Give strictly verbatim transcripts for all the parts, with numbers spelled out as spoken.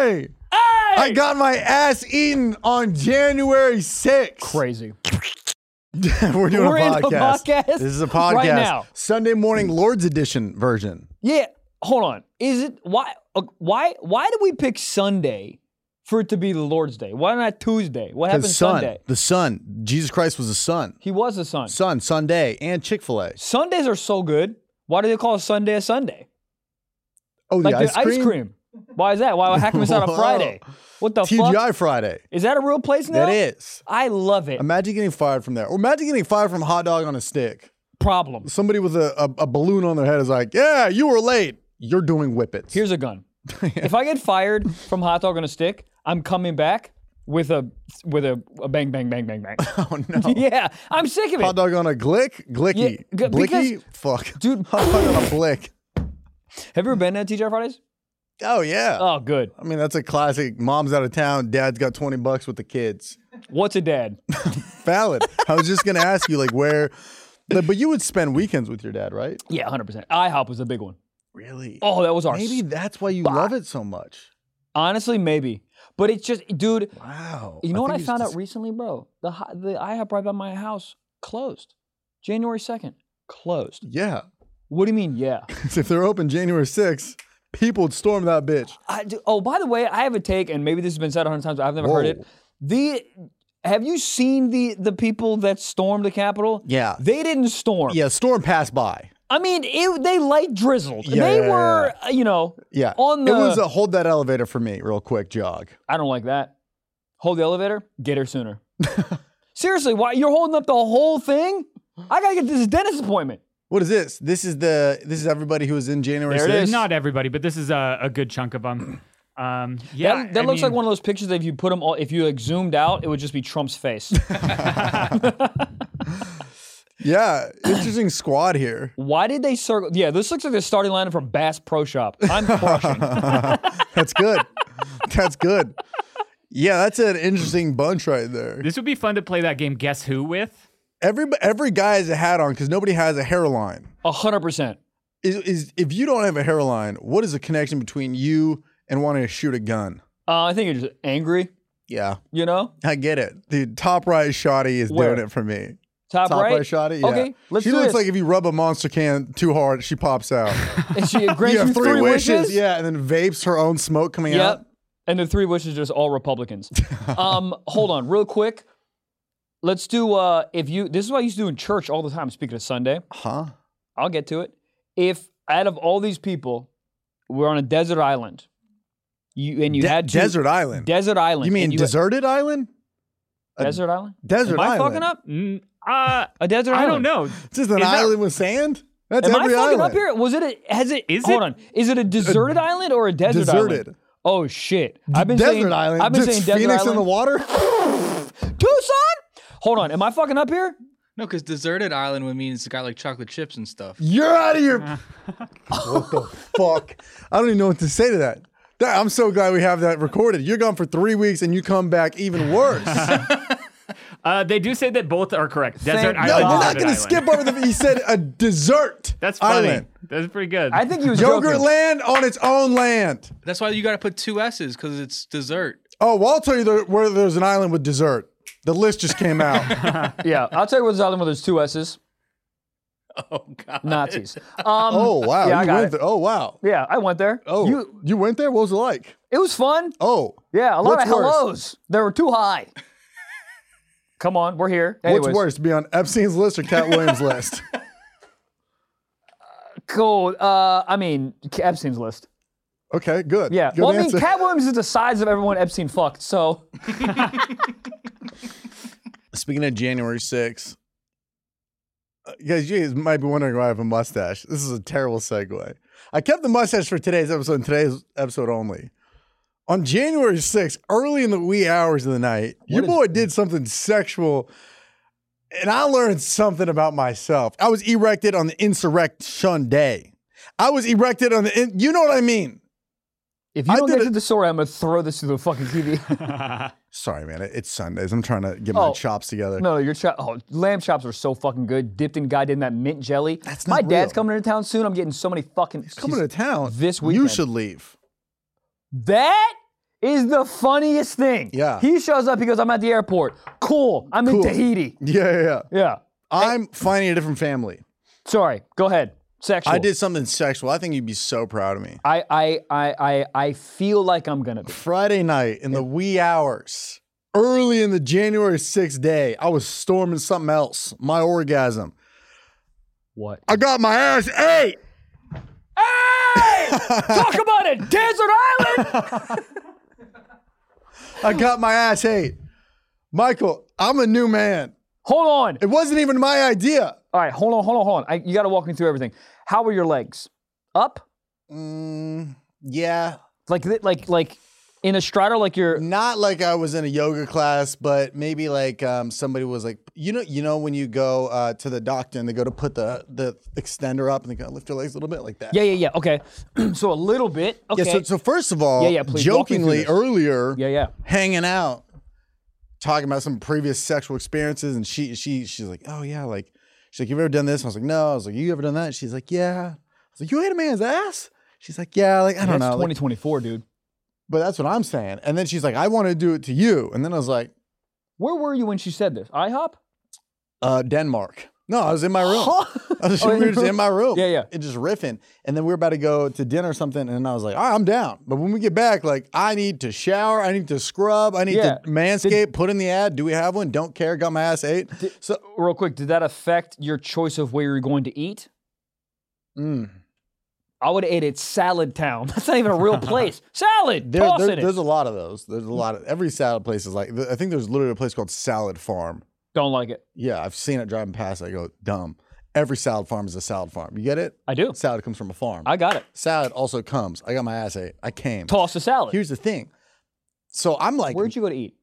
Hey! Hey! I got my ass eaten on January sixth. Crazy. We're doing We're a in a podcast. podcast This is a podcast. right now. Sunday morning Lord's Edition version. Yeah, hold on. Is it why? Uh, why? Why did we pick Sunday for it to be the Lord's Day? Why not Tuesday? What happened Son, Sunday? the Son. Jesus Christ was the Son. He was the Son. Son, Sunday, and Chick-fil-A. Sundays are so good. Why do they call a Sunday a Sunday? Oh, the Like ice the cream? ice cream. Why is that? Why how come it's not a Friday? What the T G I fuck? Friday. Is that a real place now? That is. I love it. Imagine getting fired from there. Or imagine getting fired from hot dog on a stick. Problem. Somebody with a, a, a balloon on their head is like, yeah, you were late. You're doing whippets. Here's a gun. If I get fired from hot dog on a stick, I'm coming back with a with a, a bang bang bang bang bang. Oh, no. Yeah, I'm sick of it. Hot dog on a glick? Glicky. Yeah, g- Blicky? because- Fuck. Dude. Hot dog on a blick. Have you ever been to T G I Fridays? Oh, yeah. Oh, good. I mean, that's a classic. Mom's out of town. Dad's got twenty bucks with the kids. What's a dad? Valid. I was just going to ask you, like, where. But, but you would spend weekends with your dad, right? Yeah, one hundred percent. IHOP was a big one. Really? Oh, that was our Maybe that's why you love it so much. Honestly, maybe. But it's just, dude, Wow. you know what I think it's found just- out recently, bro? The hi- the IHOP right by my house closed. January second, closed. Yeah. What do you mean, yeah? If they're open January sixth, people would storm that bitch. I do, oh, by the way, I have a take, and maybe this has been said a hundred times, but I've never heard it. Whoa. The Have you seen the the people that stormed the Capitol? Yeah. They didn't storm. Yeah, storm passed by. I mean, it, they light drizzled. Yeah, they yeah, were, yeah. uh, you know, Yeah. on the... It was a hold that elevator for me, real quick jog. I don't like that. Hold the elevator, get her sooner. Seriously, why you're holding up the whole thing? I gotta get this dentist appointment. What is this? This is the this is everybody who was in January There it sixth? is. Not everybody, but this is a, a good chunk of them. Um, yeah, that that I looks like mean- one of those pictures that if you put them all, if you like zoomed out, it would just be Trump's face. Yeah, interesting squad here. Why did they circle? Yeah, this looks like the starting lineup for Bass Pro Shop. I'm crushing. That's good. That's good. Yeah, that's an interesting bunch right there. This would be fun to play that game Guess Who with. Every every guy has a hat on because nobody has a hairline. A hundred percent. Is, is if you don't have a hairline, what is the connection between you and wanting to shoot a gun? Uh, I think you're just angry. Yeah, You know, I get it. Dude, top right shotty is Where? doing it for me. top, Top right. right shotty, yeah. Okay, let's she do looks this. like if you rub a monster can too hard, she pops out. And she grants You you, have three, wishes, yeah, and then vapes her own smoke coming out. Yep. And the three wishes are just all Republicans. um, hold on, real quick. Let's do. Uh, if you, this is what I used to do in church all the time. Speaking of Sunday, Huh? I'll get to it. If out of all these people, we're on a desert island, you and you De- had to, desert island. desert island. you mean and you, deserted island? A desert island? Desert Am I island. fucking up? Mm, uh, A desert I island. don't know. It's just an Is that- island with sand. That's Am I every fucking island. up here? Was it? A, has it? Is hold it- on. Is it a deserted island or a desert Deserted. island? Oh shit! I've been desert saying island. I've been Just saying desert Phoenix island. in the water. Tucson. Hold on. Am I fucking up here? No, because deserted island would mean it's got like chocolate chips and stuff. You're out of your. What the fuck? I don't even know what to say to that. That- I'm so glad we have that recorded. You're gone for three weeks and you come back even worse. Uh, they do say that both are correct. Desert Thank No, island. you're not deserted going to island. skip over the. He said a dessert. That's funny. island. That's pretty good. I think he was Yogurt joking. land on its own land. That's why you got to put two S's because it's dessert. Oh, well, I'll tell you the, where there's an island with dessert. The list just came out. Yeah, I'll tell you what's island where there's two S's. Oh God. Nazis. Um, Oh wow! Yeah, I you got went it. there. Oh wow! Yeah, I went there. Oh, you, you went there. What was it like? it was fun. Oh, Yeah, a lot What's of worse? hellos. They were too high. Come on, we're here. Anyways, what's worse, to be on Epstein's list or Cat Williams' list? Cool. Uh, I mean, Epstein's list. Okay, good. Yeah. Good well, I mean, answer. Cat Williams is the size of everyone Epstein fucked. So Speaking of January sixth, uh, guys, you guys might be wondering why I have a mustache. This is a terrible segue. I kept the mustache for today's episode and today's episode only. On January sixth, early in the wee hours of the night, your is- boy did something sexual, and I learned something about myself. I was erected on the insurrection day. I was erected on the, in, you know what I mean? if you I don't did get it- to the story, I'm gonna throw this through the fucking T V. Sorry, man. it- It's Sundays. I'm trying to get my Oh. chops together. No, your chop. Oh, lamb chops are so fucking good. Dipped in goddamn that mint jelly. That's My not dad's real. coming into town soon. I'm getting so many fucking. Coming to town. This You weekend. should leave. That is the funniest thing. Yeah. He shows up, he goes, I'm at the airport. Cool. I'm Cool. in Tahiti. Yeah, yeah, yeah. Yeah. I'm finding a different family. Sorry. Go ahead. Sexual. I did something sexual. I think you'd be so proud of me. I I I I, I feel like I'm gonna be. Friday night in the wee hours, early in the January sixth day, I was storming something else. My orgasm. What? I got my ass ate. Hey! Talk about a desert island! I got my ass ate. Michael, I'm a new man. Hold on. It wasn't even my idea. All right, hold on, hold on, hold on. I, you got to walk me through everything. How were your legs? Up? Mm, yeah. Like, th- like, like in a straddle, like you're. Not like I was in a yoga class, but maybe like um, somebody was like, you know, you know when you go uh, to the doctor and they go to put the the extender up and they kind of lift your legs a little bit like that. Yeah, yeah, yeah. Okay. So a little bit. Okay. Yeah. So, so first of all, Yeah, yeah, please walk me through jokingly this. earlier, yeah, yeah. hanging out, talking about some previous sexual experiences, and she she she's like, oh yeah, like she's like, you've ever done this? And I was like, no. I was like, you ever done that? She's like, yeah. I was like, you ate a man's ass? She's like, yeah, like I don't That's know. twenty Like, twenty-four, dude. but that's what I'm saying. And then she's like, I want to do it to you. And then I was like, Where were you when she said this? IHOP? uh, Denmark. No, I was in my room. Huh? I was, Oh, we in were your just in my room. Yeah, yeah. And just riffing. And then we were about to go to dinner or something. And I was like, all right, I'm down. But when we get back, like, I need to shower. I need to scrub. I need Yeah. to manscape, put in the ad. Do we have one? Don't care. Got my ass ate. So, Real quick, did that affect your choice of where you're going to eat? mm. I would have ate at Salad Town. That's not even a real place. Salad! there, Toss there- in it. there's a lot of those. There's a lot of, every salad place is like, I think there's literally a place called Salad Farm. Don't like it. Yeah, I've seen it driving past. I go, dumb. Every salad farm is a salad farm. You get it? I do. Salad comes from a farm. I got it. Salad also comes. I got my ass ate. I came. Toss the salad. Here's the thing. So I'm like, Where'd you go to eat?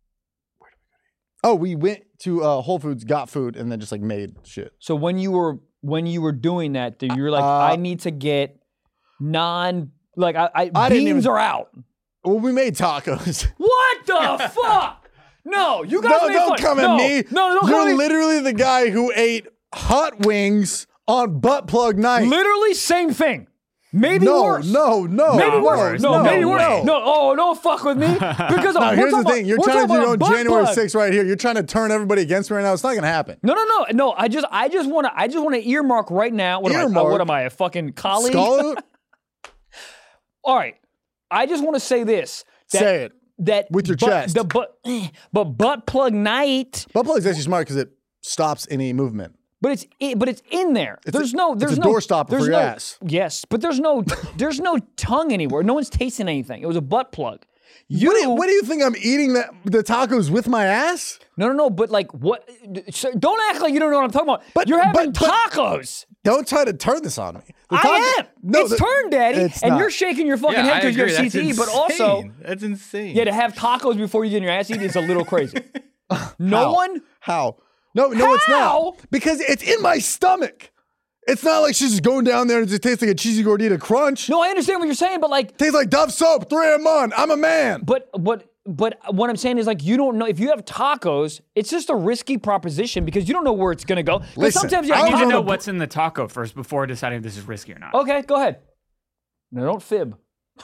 oh, we went to uh, Whole Foods, got food, and then just like made shit. So when you were when you were doing that, dude, you were like, Uh, I need to get non like I, I, I didn't beans even- are out. Well, we made tacos. What the fuck? No, you guys no, made don't fun. come no, at me. No, no, don't You're come at me. literally the guy who ate hot wings on butt plug night. Literally same thing. Maybe no, worse. no, no. Maybe Not worse. worse. No, No, maybe worse. no. No, oh, don't fuck with me. Because Now, we're here's the talking thing. You're about, trying to do your your own January sixth right here. You're trying to turn everybody against me right now. It's not going to happen. No, no, no, no. I just, I just want to, I just want to earmark right now. What am I? uh, Earmark? what am I? A fucking colleague? Scholar? All right. I just want to say this. That, Say it. That With your butt- chest. The butt, but butt plug night. Butt plug is actually smart because it stops any movement. But it's it, but it's in there. there's a- no it's there's a no door stopper there's for your no, ass. Yes, but there's no there's no tongue anywhere. No one's tasting anything. It was a butt plug. You What do, you, what do you think I'm eating that, the tacos with my ass? no no no. But like what? So don't act like you don't know what I'm talking about. But- you're having but- but- tacos. Don't try to turn this on me. The I taco- am. No, it's the- turned, Daddy, it's and not. you're shaking your fucking Yeah, head I because you agree. have That's C T E. But also, insane. That's insane. yeah, to have tacos before you get in your ass eaten is a little crazy. No How? one. How? No, no, it's How? not. Because it's in my stomach. It's not like she's just going down there and it just tastes like a cheesy gordita crunch. No, I understand what you're saying, but like, Tastes like Dove soap, three in one. I'm a man. but but but what I'm saying is like you don't know if you have tacos, it's just a risky proposition because you don't know where it's gonna go. Because Listen, sometimes you I have I need was to on know the- what's in the taco first before deciding if this is risky or not. Okay, go ahead. No, don't fib.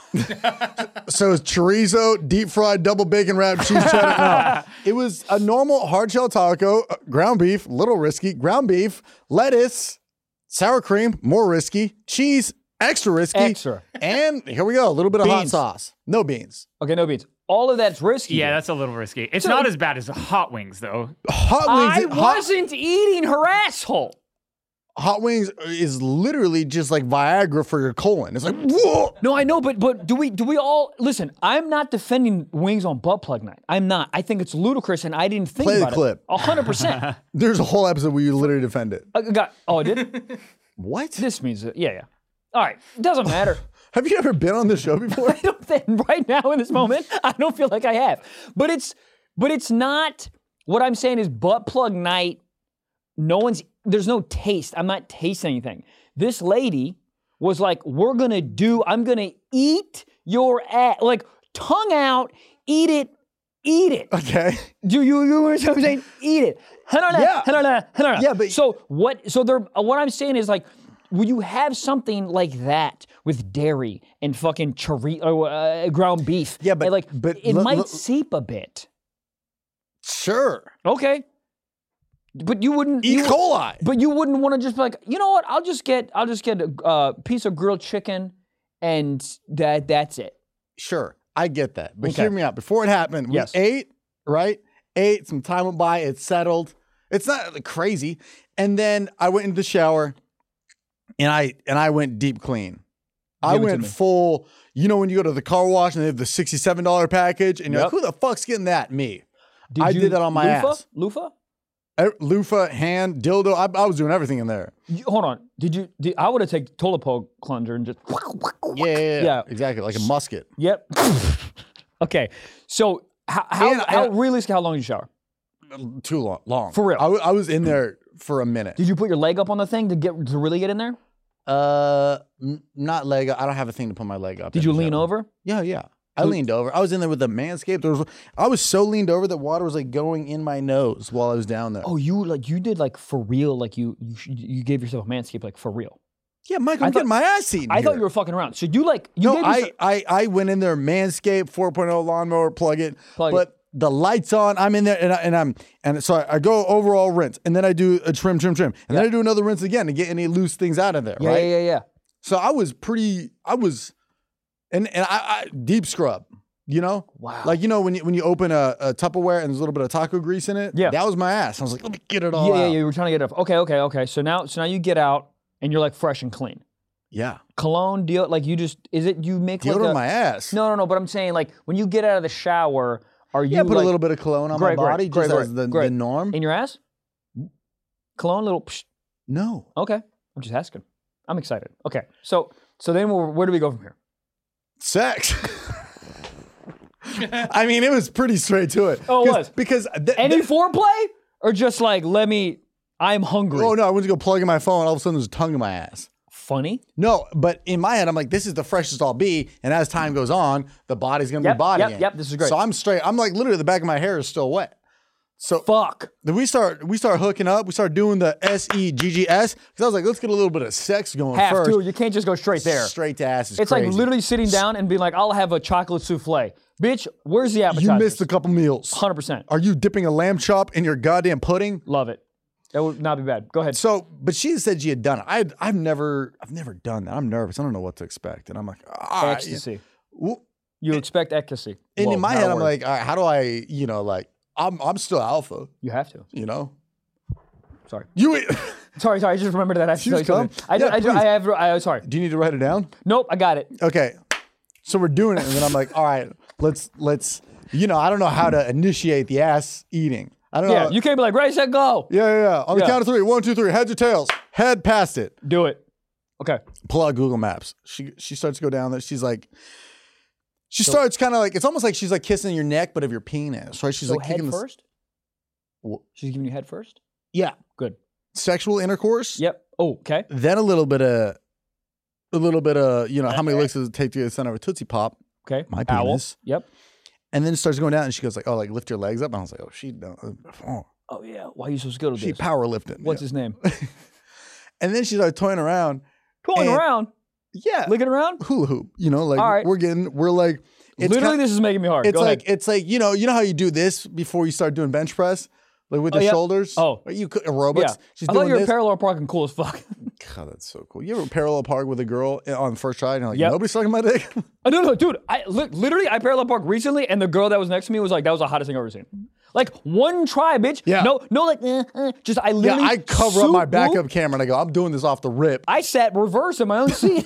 So it's chorizo, deep fried, double bacon wrapped cheese cheddar. No, it was a normal hard shell taco, uh, ground beef, little risky, ground beef, lettuce, sour cream, more risky, cheese, extra risky. Extra. And here we go, a little bit of hot Beans. sauce. No beans. Okay, no beans. All of that's risky. Yeah, dude. that's a little risky. It's So- not as bad as the hot wings, though. Hot I wings. hot, wasn't eating her asshole. hot wings is literally just like Viagra for your colon. It's like, whoa. No, I know, but but do we do we all listen? I'm not defending wings on butt plug night. I'm not. I think it's ludicrous, and I didn't think Play the about clip. it. A hundred percent. There's a whole episode where you literally defend it. I got. Oh, I did. What? This means it. Yeah, yeah. All right. Doesn't matter. Have you ever been on this show before? I don't think right now in this moment, I don't feel like I have. But it's but it's not what I'm saying is butt plug night. No one's there's no taste. I'm not tasting anything. This lady was like, we're gonna do, I'm gonna eat your ass. Like tongue out, eat it, eat it. Okay. Do you you understand what I'm saying? Eat it. Yeah. Yeah. Yeah, but- so what so they're what I'm saying is like will you have something like that with dairy and fucking chorizo, or uh, ground beef? Yeah, but- and like but it l- might l- seep a bit. Sure. Okay, but you wouldn't. E. you, coli. But you wouldn't want to just be like, you know what? I'll just get, I'll just get a uh, piece of grilled chicken, and that that's it. Sure, I get that. But Okay. hear me out. Before it happened, we Yes. ate, right? Ate, some time went by, it settled. It's not like, crazy. And then I went into the shower and I and I went deep clean. I Give it to went me. full, you know, when you go to the car wash and they have the sixty-seven dollars package and you're Yep. like, who the fuck's getting that? Me. Did I you, did that on my loofah? ass. Loofah? Eh, Loofah, hand, dildo. I, I was doing everything in there. You, hold on. Did you? Did, I would have taken toilet bowl plunger and just. Yeah, yeah, yeah. Yeah. Exactly. Like a musket. Yep. Okay. So how how, And- how and- realistic? How long did you shower? Too long. Long. For real? I, w- I was in there for a minute. Did you put your leg up on the thing to get to really get in there? Uh, n- not leg up. I don't have a thing to put my leg up. Did in you the lean shower. over? Yeah, yeah. I So- leaned over. I was in there with the Manscaped. There was, I was so leaned over that water was like going in my nose while I was down there. Oh, you like you did like for real? Like you you sh- you gave yourself a manscape like for real? yeah, Mike, I I'm thought- getting my ass eaten. I thought here. you were fucking around. So you like you No, gave I, yourself, I, I went in there, Manscaped four point oh lawnmower, plug it, Plug it. but the lights on. I'm in there, and, I, and I'm and so I, I go overall rinse, and then I do a trim, trim, trim, and then I do another rinse again to get any loose things out of there. yeah, right? yeah yeah yeah. So I was pretty. I was, and and I, I deep scrub. You know, Wow. like you know when you when you open a, a Tupperware and there's a little bit of taco grease in it. Yeah. that was my ass. I was like, let me get it all Yeah, yeah, out. yeah. You were trying to get it off. Okay, okay, okay. So now so now you get out and you're like fresh and clean. Yeah, Cologne, deal like you just is it you make like deodorant a, my ass. No, no, no. But I'm saying like when you get out of the shower, are you yeah, put like, a little bit of cologne on Great, my great, body great, just great, as the, great. the norm. in your ass? Cologne, little. Psh. No, Okay, I'm just asking. I'm excited. Okay, so so then where, where do we go from here? sex. I mean, it was pretty straight to it. Oh, it 'Cause- was? because th- Any th- foreplay or just like let me? I'm hungry. oh no, I went to go plug in my phone. All of a sudden, there's a tongue in my ass. Funny. No, but in my head, I'm like, this is the freshest I'll be. And as time goes on, the body's gonna Yep, be bodying. yep, yep, this is great. So I'm straight. I'm like, literally, the back of my hair is still wet. So Fuck. then we start we start hooking up. We start doing the S E G G S because I was like, let's get a little bit of sex going Have first. to. You can't just go straight there. Straight to ass is It's crazy. like literally sitting down and being like, I'll have a chocolate souffle. Bitch, where's the appetizer? you missed a couple meals. one hundred percent. Are you dipping a lamb chop in your goddamn pudding? Love it. That would not be bad. Go ahead. So, but she said she had done it. I had, I've never I've never done that. I'm nervous. I don't know what to expect. And I'm like, ah, Ecstasy. yeah. Well, You expect ecstasy. And Whoa, in my not a head, I'm word. like, all right, how do I, you know, like I'm I'm still alpha, You have to. you know? Sorry. You Sorry, sorry. I just remembered that. I should Choose tell you something. come. I, Yeah, I, please. I have. I, sorry. do you need to write it down? Nope. I got it. Okay. So we're doing it, and then I'm like, all right, let's let's you know, I don't know how to initiate the ass eating. I don't Yeah. know. You can't be like ready, set, go. yeah, yeah, yeah. On the Yeah. count of three. One, two, three. Heads or tails? Head past it. Do it. Okay. Pull out Google Maps. She she starts to go down there. She's like, she starts kind of like, it's almost like she's like kissing your neck, but of your penis, right? She's So like head kicking the first. Wh- She's giving you head first. yeah, Good. sexual intercourse. Yep. Oh, okay. Then a little bit of, a little bit of, you know, how many licks does it take to get the center of a Tootsie Pop? Okay. My Owl. penis. Yep. And then it starts going down, and she goes like, "Oh, like lift your legs up." And I was like, "Oh, she, oh, Oh yeah. Why are you so skilled at she this? power lifting." What's yeah. his name? And then she started toying around. Going And- around. Yeah, Licking around. hula hoop. You know, like All right. we're getting, we're like, it's Literally, kind- this is making me hard. it's Go like ahead. it's like you know, you know how you do this before you start doing bench press, like with Oh, the yeah. shoulders. Oh. Or you could- aerobics. Yeah. She's I thought doing you were this. parallel parking cool as fuck. God, that's so cool. You ever parallel park with a girl on the first try, and you're like, Yep. nobody's sucking my dick. Oh, no, no, dude. I li- literally I parallel parked recently, and the girl that was next to me was like, "That was the hottest thing I've ever seen." Like one try, bitch. Yeah. No, no, like uh, uh, just I Yeah, literally. I cover up my soup backup moved. camera and I go, I'm doing this off the rip. I sat reverse in my own seat.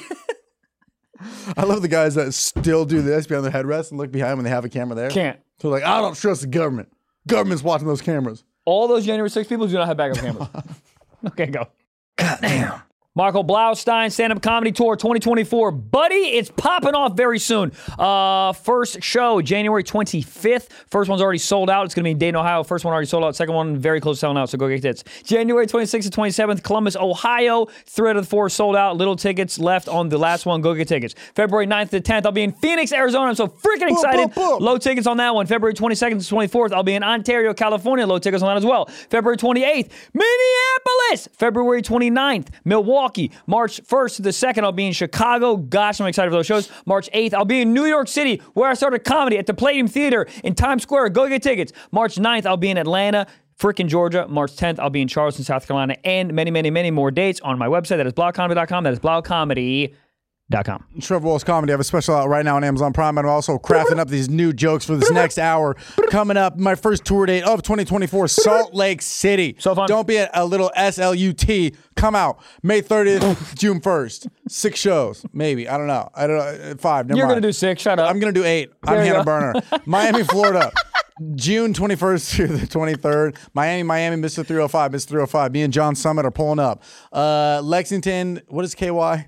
I love the guys that still do this behind their headrest and look behind when they have a camera there. Can't. So like, I don't trust the government. Government's watching those cameras. All those January sixth people do not have backup cameras. Okay, go. Goddamn. Marco Blaustein Stand-Up Comedy Tour twenty twenty-four. Buddy, it's popping off very soon. Uh, first show, January twenty-fifth. First one's already sold out. It's going to be in Dayton, Ohio. First one already sold out. Second one, very close to selling out, so go get tickets. January twenty-sixth and twenty-seventh, Columbus, Ohio. Three out of the four sold out. Little tickets left on the last one. Go get tickets. February ninth to tenth, I'll be in Phoenix, Arizona. I'm so freaking excited. boom, boom. Low tickets on that one. February twenty-second to twenty-fourth, I'll be in Ontario, California. Low tickets on that as well. February twenty-eighth, Minneapolis. February twenty-ninth, Milwaukee. Milwaukee. March first to the second, I'll be in Chicago. Gosh, I'm excited for those shows. March eighth, I'll be in New York City, where I started comedy at the Palladium Theater in Times Square. Go get tickets. March ninth, I'll be in Atlanta, frickin' Georgia. March tenth, I'll be in Charleston, South Carolina, and many, many, many more dates on my website. That is blog comedy dot com. That is blog comedy dot com. Trevor Wallace Comedy. I have a special out right now on Amazon Prime. I'm also crafting up these new jokes for this next hour. Coming up, my first tour date of twenty twenty-four, Salt Lake City. So fun. Don't be a, a little S L U T. Come out May thirtieth, June first. Six shows, maybe. I don't know. I don't know. Five. Never You're mind. going to do six. Shut up. I'm going to do eight. I'm There you Hannah go. Burner. Miami, Florida. June twenty-first through the twenty-third. Miami, Miami, Mister three oh five, Mister three oh five. Me and John Summit are pulling up. Uh, Lexington, what is K Y?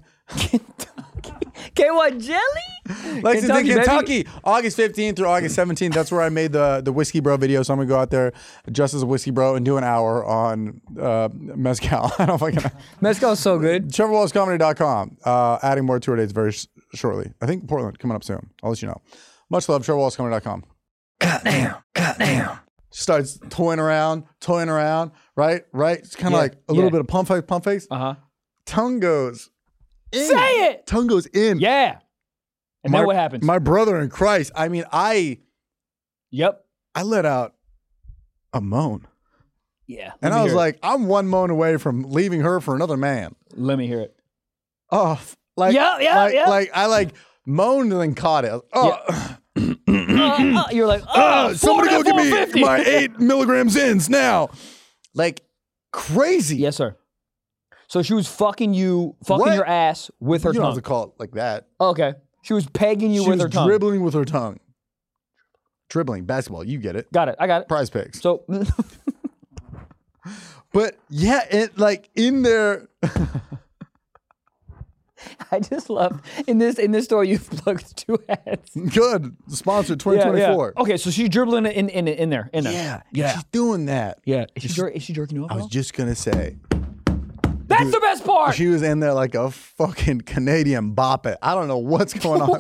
K Y Jelly? Lexington, Kentucky, Kentucky, baby. August fifteenth through August seventeenth. That's where I made the the Whiskey Bro video. So I'm gonna go out there just as a Whiskey Bro and do an hour on uh, Mezcal. I don't fucking know. Mezcal's so good. Trevor Wallace Comedy dot com. Uh, adding more tour dates very sh- shortly. I think Portland coming up soon. I'll let you know. Much love, Trevor Wallace Comedy dot com. Goddamn. Goddamn. Starts toying around, toying around, right? Right? It's kind of Yeah, like a little yeah. bit of pump face, pump face. Uh-huh. Tongue goes in. Say it! Tongue goes in. Yeah. And my, then what happens? My brother in Christ. I mean, I Yep. I let out a moan. Yeah. And Let me I was hear it. like, I'm one moan away from leaving her for another man. Let me hear it. Oh, f- like, Yeah, yeah, like, yeah. like I like moaned and then caught it. I was, oh, Uh, uh, you're like, oh, uh, somebody go give me four fifty. my eight milligrams ins now. Like crazy. Yes, sir. So she was fucking you, fucking What? your ass with her You don't tongue. have to call it like that. Okay. She was pegging you she with was her tongue. dribbling with her tongue. Dribbling, basketball, you get it. Got it. I got it. Prize picks. So, But yeah, it like in there. I just love in this in this story you've plugged two ads. Good. Sponsored twenty twenty-four. Okay, so she's dribbling in in in there in there. Yeah, Yeah. She's doing that. Yeah. Is she, jer- is she jerking you off? I at was all? just gonna say. That's the best part. She was in there like a fucking Canadian bop it. I don't know what's going on.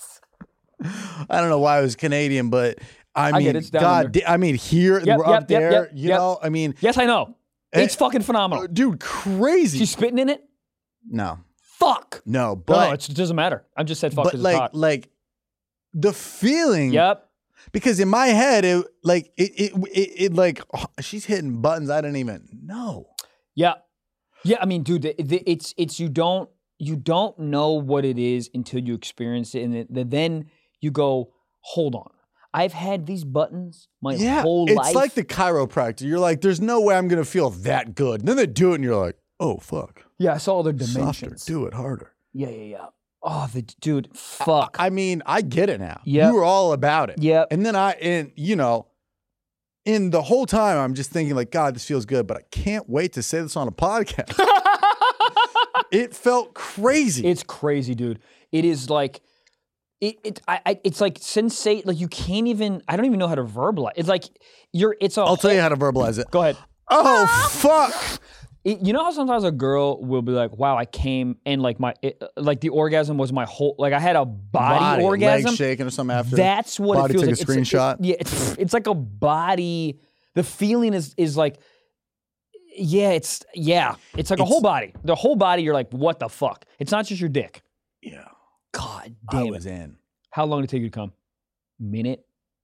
I don't know why it was Canadian, but I mean, get it. It's down God, under. da- I mean, here Yep, we're yep, up yep, there, yep, you yep. know. I mean, Yes, I know. It's fucking phenomenal. dude, crazy. She's spitting in it. no, Fuck. no, No, but it's- it doesn't matter. I just said fuck but because like, it's hot. like the feeling. Yep. Because in my head, it like it, it, it, it like oh, she's hitting buttons I didn't even know. Yeah. Yeah, I mean, dude, the, the, it's it's you don't you don't know what it is until you experience it, and it, the, then you go, hold on, I've had these buttons my Yeah, whole it's life. like the chiropractor. You're like, there's no way I'm gonna feel that good. And then they do it, and you're like, oh fuck, yeah, I saw other softer, dimensions. do it harder. Yeah, yeah, yeah. Oh, the dude, fuck. I mean, I get it now. Yep. You were all about it. Yep. And then I, and you know, in the whole time, I'm just thinking like, God, this feels good, but I can't wait to say this on a podcast. It felt crazy. It's crazy, dude. It is like it. It. I. I it's like sensate. Like you can't even. I don't even know how to verbalize. It's like you're. It's a. I'll tell you how to verbalize it. Go ahead. Oh fuck. It, you know how sometimes a girl will be like, "Wow, I came and like my it, like the orgasm was my whole like I had a body, Body, orgasm." legs shaking or something after. That's what Body it feels took like. a It's- screenshot. It, yeah, it's, it's like a body. The feeling is is like, yeah, it's yeah, it's like a It's- whole body. The whole body. You're like, what the fuck? It's not just your dick. Yeah. God I damn was it! in. How long did it take you to come? Minute.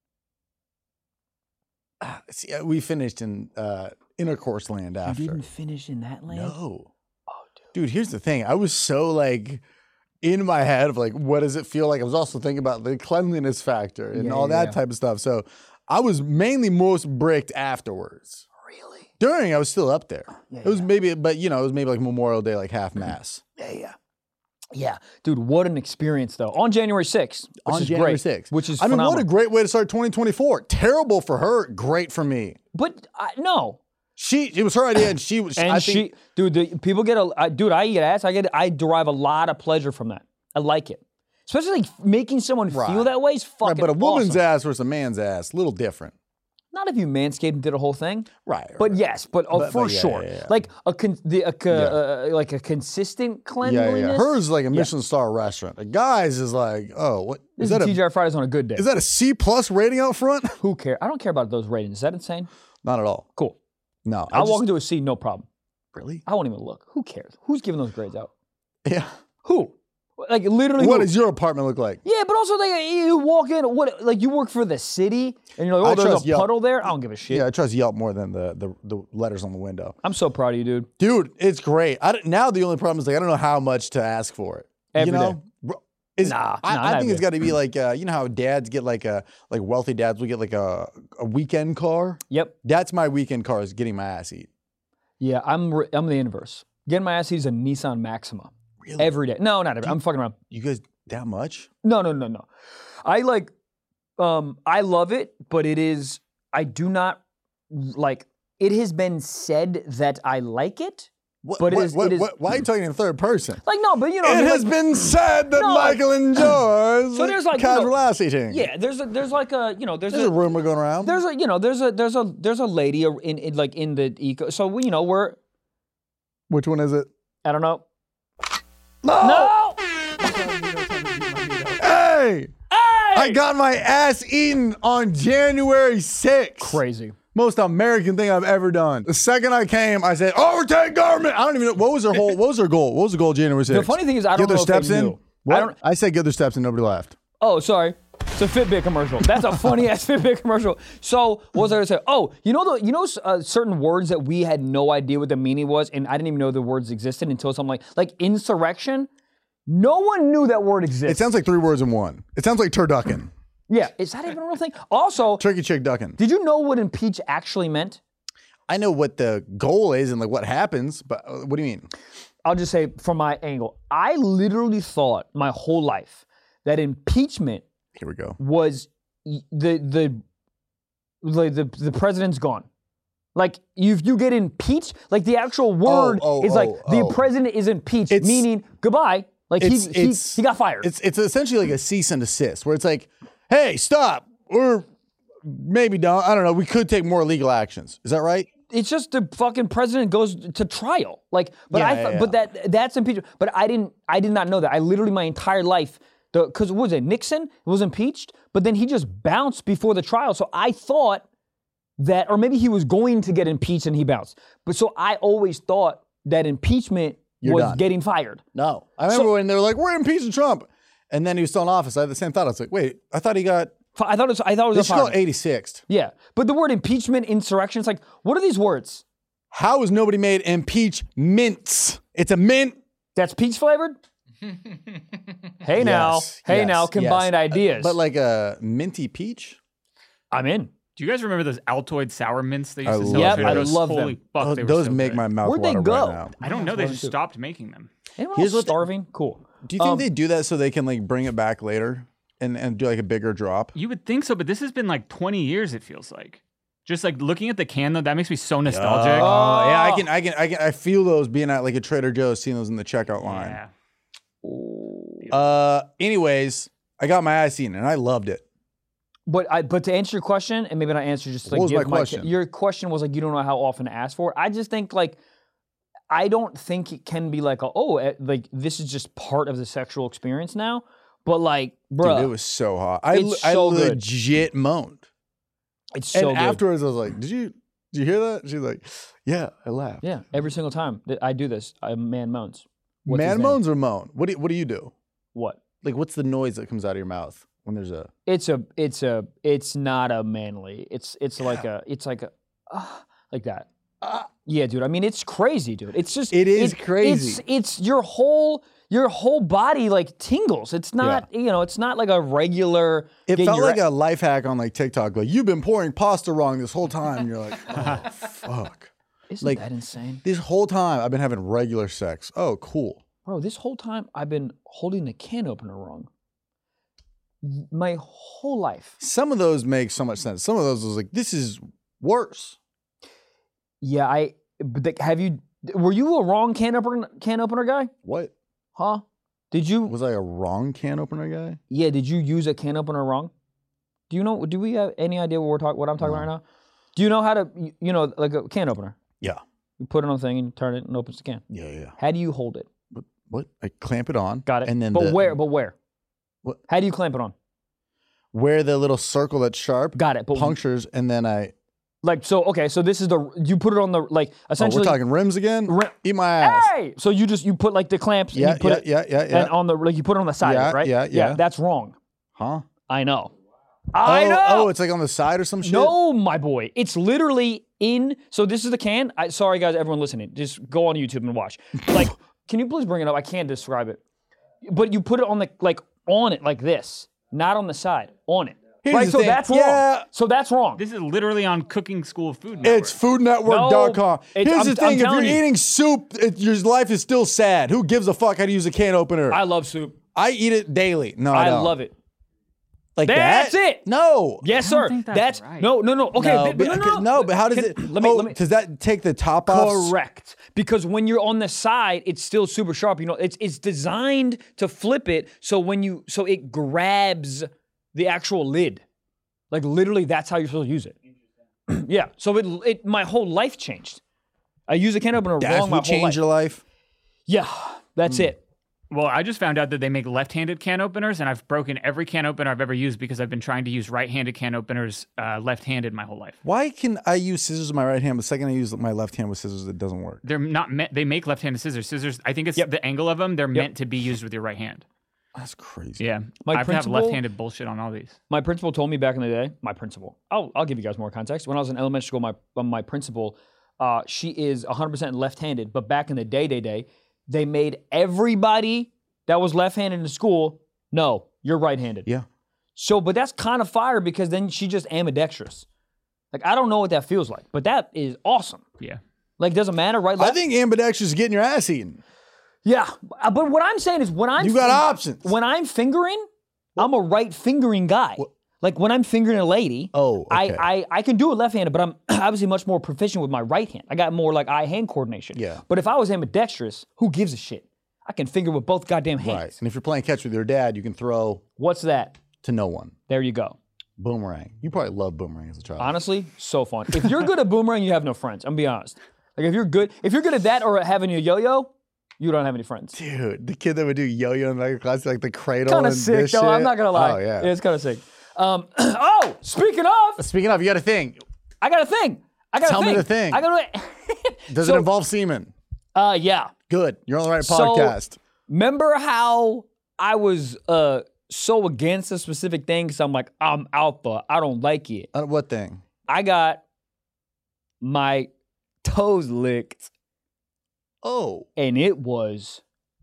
See, uh, we finished in uh, intercourse land after. You didn't finish in that land. No. Oh, dude. Dude, here's the thing. I was so like in my head of like, what does it feel like? I was also thinking about the cleanliness factor and Yeah, all yeah, that yeah. type of stuff. So I was mainly most bricked afterwards. Really? During, I was still up there. Yeah, it was yeah. maybe, but you know, it was maybe like Memorial Day, like half mass. Yeah, yeah. Yeah, dude, what an experience though. On January sixth, which On is January great, sixth. which is I mean, phenomenal. what a great way to start twenty twenty-four. Terrible for her, great for me. But uh, no, She, it was her idea, and she was. and I she, think, dude, the, people get a, I, dude, I eat ass. I get, I derive a lot of pleasure from that. I like it, especially like, making someone Right. feel that way is fucking. right, but a woman's awesome. ass versus a man's ass, a little different. Not if you manscaped and did a whole thing, Right. but right. yes, but, oh, But- for but yeah, sure, yeah, yeah. like a, con, the, a co- Yeah. uh, like a consistent yeah, cleanliness. yeah, yeah. Hers is like a Michelin star restaurant. A guy's is like, oh, what This is that? is T G A, I Fridays on a good day. is that a C plus rating out front? Who cares? I don't care about those ratings. Is that insane? Not at all. Cool. No, I I'll just, walk into a C, no problem. Really? I won't even look. Who cares? Who's giving those grades out? Yeah. Who? Like literally. What who? does your apartment look like? Yeah, but also like you walk in, what like you work for the city, and you're like, oh, I there's trust a Yelp. puddle there. I don't give a shit. Yeah, I trust Yelp more than the the, the letters on the window. I'm so proud of you, dude. Dude, it's great. I don't, now the only problem is like I don't know how much to ask for it. Every you know? day. Bro, Is, Nah, I, nah, I not think it's every got to be like uh, you know how dads get like a like wealthy dads will get like a a weekend car. Yep. That's my weekend car is getting my ass eat. Yeah, I'm re- I'm the inverse. Getting my ass is a Nissan Maxima Really? every day. No, not every. I'm fucking around. You guys that much? No, no, no, no. I like, um, I love it, but it is. I do not like. It has been said that I like it, What, but it what, is. what, it is what- why are you talking in third person? like no, but you know, I It mean, has like, been said that No, Michael enjoys So there's like, you know- casual ass eating. yeah. There's a there's like a you know there's, There's a rumor going around. There's a you know there's a there's a there's a lady in, in like in the eco. So we, you know we're Which one is it? I don't know. No! No. Hey! I got my ass eaten on January sixth. Crazy. Most American thing I've ever done. The second I came, I said, overtake government. I don't even know. What was their whole, what was their goal? What was the goal January sixth? The funny thing is I don't Get their know steps if they in? knew. What? I I, don't. said get their steps in, nobody laughed. Oh, sorry. It's a Fitbit commercial. That's a funny ass Fitbit commercial. So what was I gonna say? Oh, you know the you know uh, certain words that we had no idea what the meaning was, and I didn't even know the words existed until something like like insurrection. No one knew that word existed. It sounds like three words in one. It sounds like turducken. Yeah, is that even a real thing? Also, Turkey chick ducking. did you know what impeach actually meant? I know what the goal is and like what happens, but uh, what do you mean? I'll just say from my angle, I literally thought my whole life that impeachment Here we go. was y- the the the the, the president's gone. Like you, you get impeached. Like the actual word oh, is like oh, the oh. president is impeached, It's- meaning goodbye. Like he, It's- he it's- he got fired. It's it's essentially like a cease and desist, where it's like, hey, stop, or maybe don't. I don't know. We could take more legal actions. Is that right? It's just the fucking president goes to trial. Like, but Yeah, I yeah, thought, yeah. but that that's impeachment. But I didn't, I did not know that. I literally my entire life, the because what was it Nixon was impeached, but then he just bounced before the trial. So I thought that, or maybe he was going to get impeached and he bounced. But so I always thought that impeachment You're was done. getting fired. No. I remember So- when they were like, we're impeaching Trump, and then he was still in office. I had the same thought. I was like, wait, I thought he got. Fi- I thought it was, I thought it They was a should go fireman. eighty-sixth. Yeah, but the word impeachment, insurrection, it's like, what are these words? How has nobody made impeachments? It's a mint. That's peach flavored? Hey now, Yes, hey yes, now, combined yes. ideas. But like a minty peach? I'm in. Do you guys remember those Altoid sour mints they used I to love sell? Yep, at Trader I Joe's? love them. Holy fuck, Oh, they were those so make good. my mouth Where'd they water go? right now. I don't know. They just too. stopped making them. Anyone Here's else what the- starving? Cool. Do you think Um, they do that so they can like bring it back later and, and do like a bigger drop? You would think so, but this has been like twenty years. It feels like. Just like looking at the can though, that makes me so nostalgic. Oh, yeah, I can, I can, I can, I feel those being at like a Trader Joe's, seeing those in the checkout line. Yeah. Uh, anyways, I got my ass eaten and I loved it. But I, but to answer your question, and maybe not answer, just like What was give my question? Your question was like you don't know how often to ask for it. I just think like I don't think it can be like a, oh eh, like this is just part of the sexual experience now. But like, bro, Dude, it was so hot. I, It's I so good. legit moaned. it's so and good. afterwards, I was like, "Did you, did you hear that?" She's like, "Yeah, I laughed." Yeah, every single time that I do this, a man moans. What's his Man name? moans or moan? What do you, what do you do? What? Like, what's the noise that comes out of your mouth when there's a? It's a, it's a, it's not a manly. It's, it's like a, it's like a, ah, like that. Ah. Yeah, dude. I mean, it's crazy, dude. It's just, It is crazy. It's, it's your whole, your whole body like tingles. It's not, you know, it's not like a regular. It getting felt your like a life hack on like TikTok. Like you've been pouring pasta wrong this whole time. And you're like, oh fuck. Isn't like- that insane, This whole time I've been having regular sex. Oh, cool. bro? This whole time I've been holding the can opener wrong. My whole life. Some of those make so much sense. Some of those was like, this is worse. Yeah, I. But the, have you? Were you a wrong can opener can opener guy? What? Huh? Did you? Was I a wrong can opener guy? Yeah. Did you use a can opener wrong? Do you know? Do we have any idea what we're talking? What I'm talking No. about right now? Do you know how to? you- You know, like a can opener. Yeah. You put it on the thing and you turn it and opens the can. Yeah, yeah. How do you hold it? What? What? I clamp it on. Got it. And then but the, where? But where? What? How do you clamp it on? where the little circle that's sharp Got it. But punctures, and then I Like so, okay. So this is the you put it on the like Oh, essentially. we're talking rims again? Rim- Eat my ass. Hey! So you just you put like the clamps. Yeah, and you put yeah, it, yeah, yeah, yeah. And on the like you put it on the side, Yeah, of it, right? yeah, yeah. That's wrong. Huh? I know. I oh, know. Oh, it's like on the side or some shit? No, my boy. It's literally in. So this is the can. I, sorry, guys, everyone listening. Just go on YouTube and watch. Like, can you please bring it up? I can't describe it. But you put it on the like on it like this, not on the side, on it. Here's right. the So thing. that's wrong. Yeah. So that's wrong. This is literally on Cooking School Food Network. It's food network dot com. No, it's- Here's I'm- the thing. I'm If you're telling you. eating soup, it, your life is still sad. Who gives a fuck how to use a can opener? I I, love soup. eat it daily. No, I, I don't. love it. Like That's that? it. No. Yes, I don't sure. think that's right. no, no, no. Okay, No, but, but, no, no, no. no, but how does Can- it? Let me. oh, let me. Does that take the top off? Correct. Because when you're on the side, it's still super sharp. You know, it's it's designed to flip it so when you so it grabs the actual lid. Like literally, that's how you're supposed to use it. Yeah. So it it my whole life changed. I use a can opener That's wrong my what whole life. changed your life. Yeah, that's it. Well, I just found out that they make left-handed can openers, and I've broken every can opener I've ever used because I've been trying to use right-handed can openers uh, left-handed my whole life. Why can I use scissors with my right hand, but the second I use my left hand with scissors, it doesn't work? They're not meant. They make left-handed scissors. Scissors. I think it's Yep. the angle of them. They're meant to be used with your right hand. That's crazy. Yeah, My I have to have principal- left-handed bullshit on all these. My principal told me back in the day. My principal. I'll I'll give you guys more context. When I was in elementary school, my my principal, uh, she is one hundred percent left-handed. But back in the day, day, day, they made everybody that was left-handed in school, no, you're right-handed. Yeah. So, but that's kind of fire because then she just ambidextrous. Like, I don't know what that feels like, but that is awesome. Yeah. Like, doesn't matter, right? I Left? think ambidextrous is getting your ass eaten. Yeah, uh, but what I'm saying is when I'm You got options. when I'm fingering, I'm a right fingering guy. Like when I'm fingering a lady, Oh, okay. I, I I can do it left-handed, but I'm obviously much more proficient with my right hand. I got more like eye-hand coordination. Yeah. But if I was ambidextrous, who gives a shit? I can finger with both goddamn hands. Right. And if you're playing catch with your dad, you can throw What's that? to no one. There you go. Boomerang. You probably loved boomerang as a child. Honestly, so fun. If you're good at boomerang, you have no friends. I'm gonna be honest. Like if you're good, if you're good at that or at having a yo-yo, you don't have any friends. Dude, the kid that would do yo-yo in the back of class, like the cradle Kind of and sick this though. shit. I'm not gonna lie. Oh, yeah. It's kind of sick. Um, oh, speaking of, Speaking of, you got a thing. I got a thing. I got Tell a me thing. the thing. I got a. Does So- it involve semen? Uh, yeah. Good. You're on the right So- podcast. Remember how I was uh so against a specific thing because I'm like, I'm alpha. I don't like it. Uh, what thing? I got my toes licked, Oh, and it was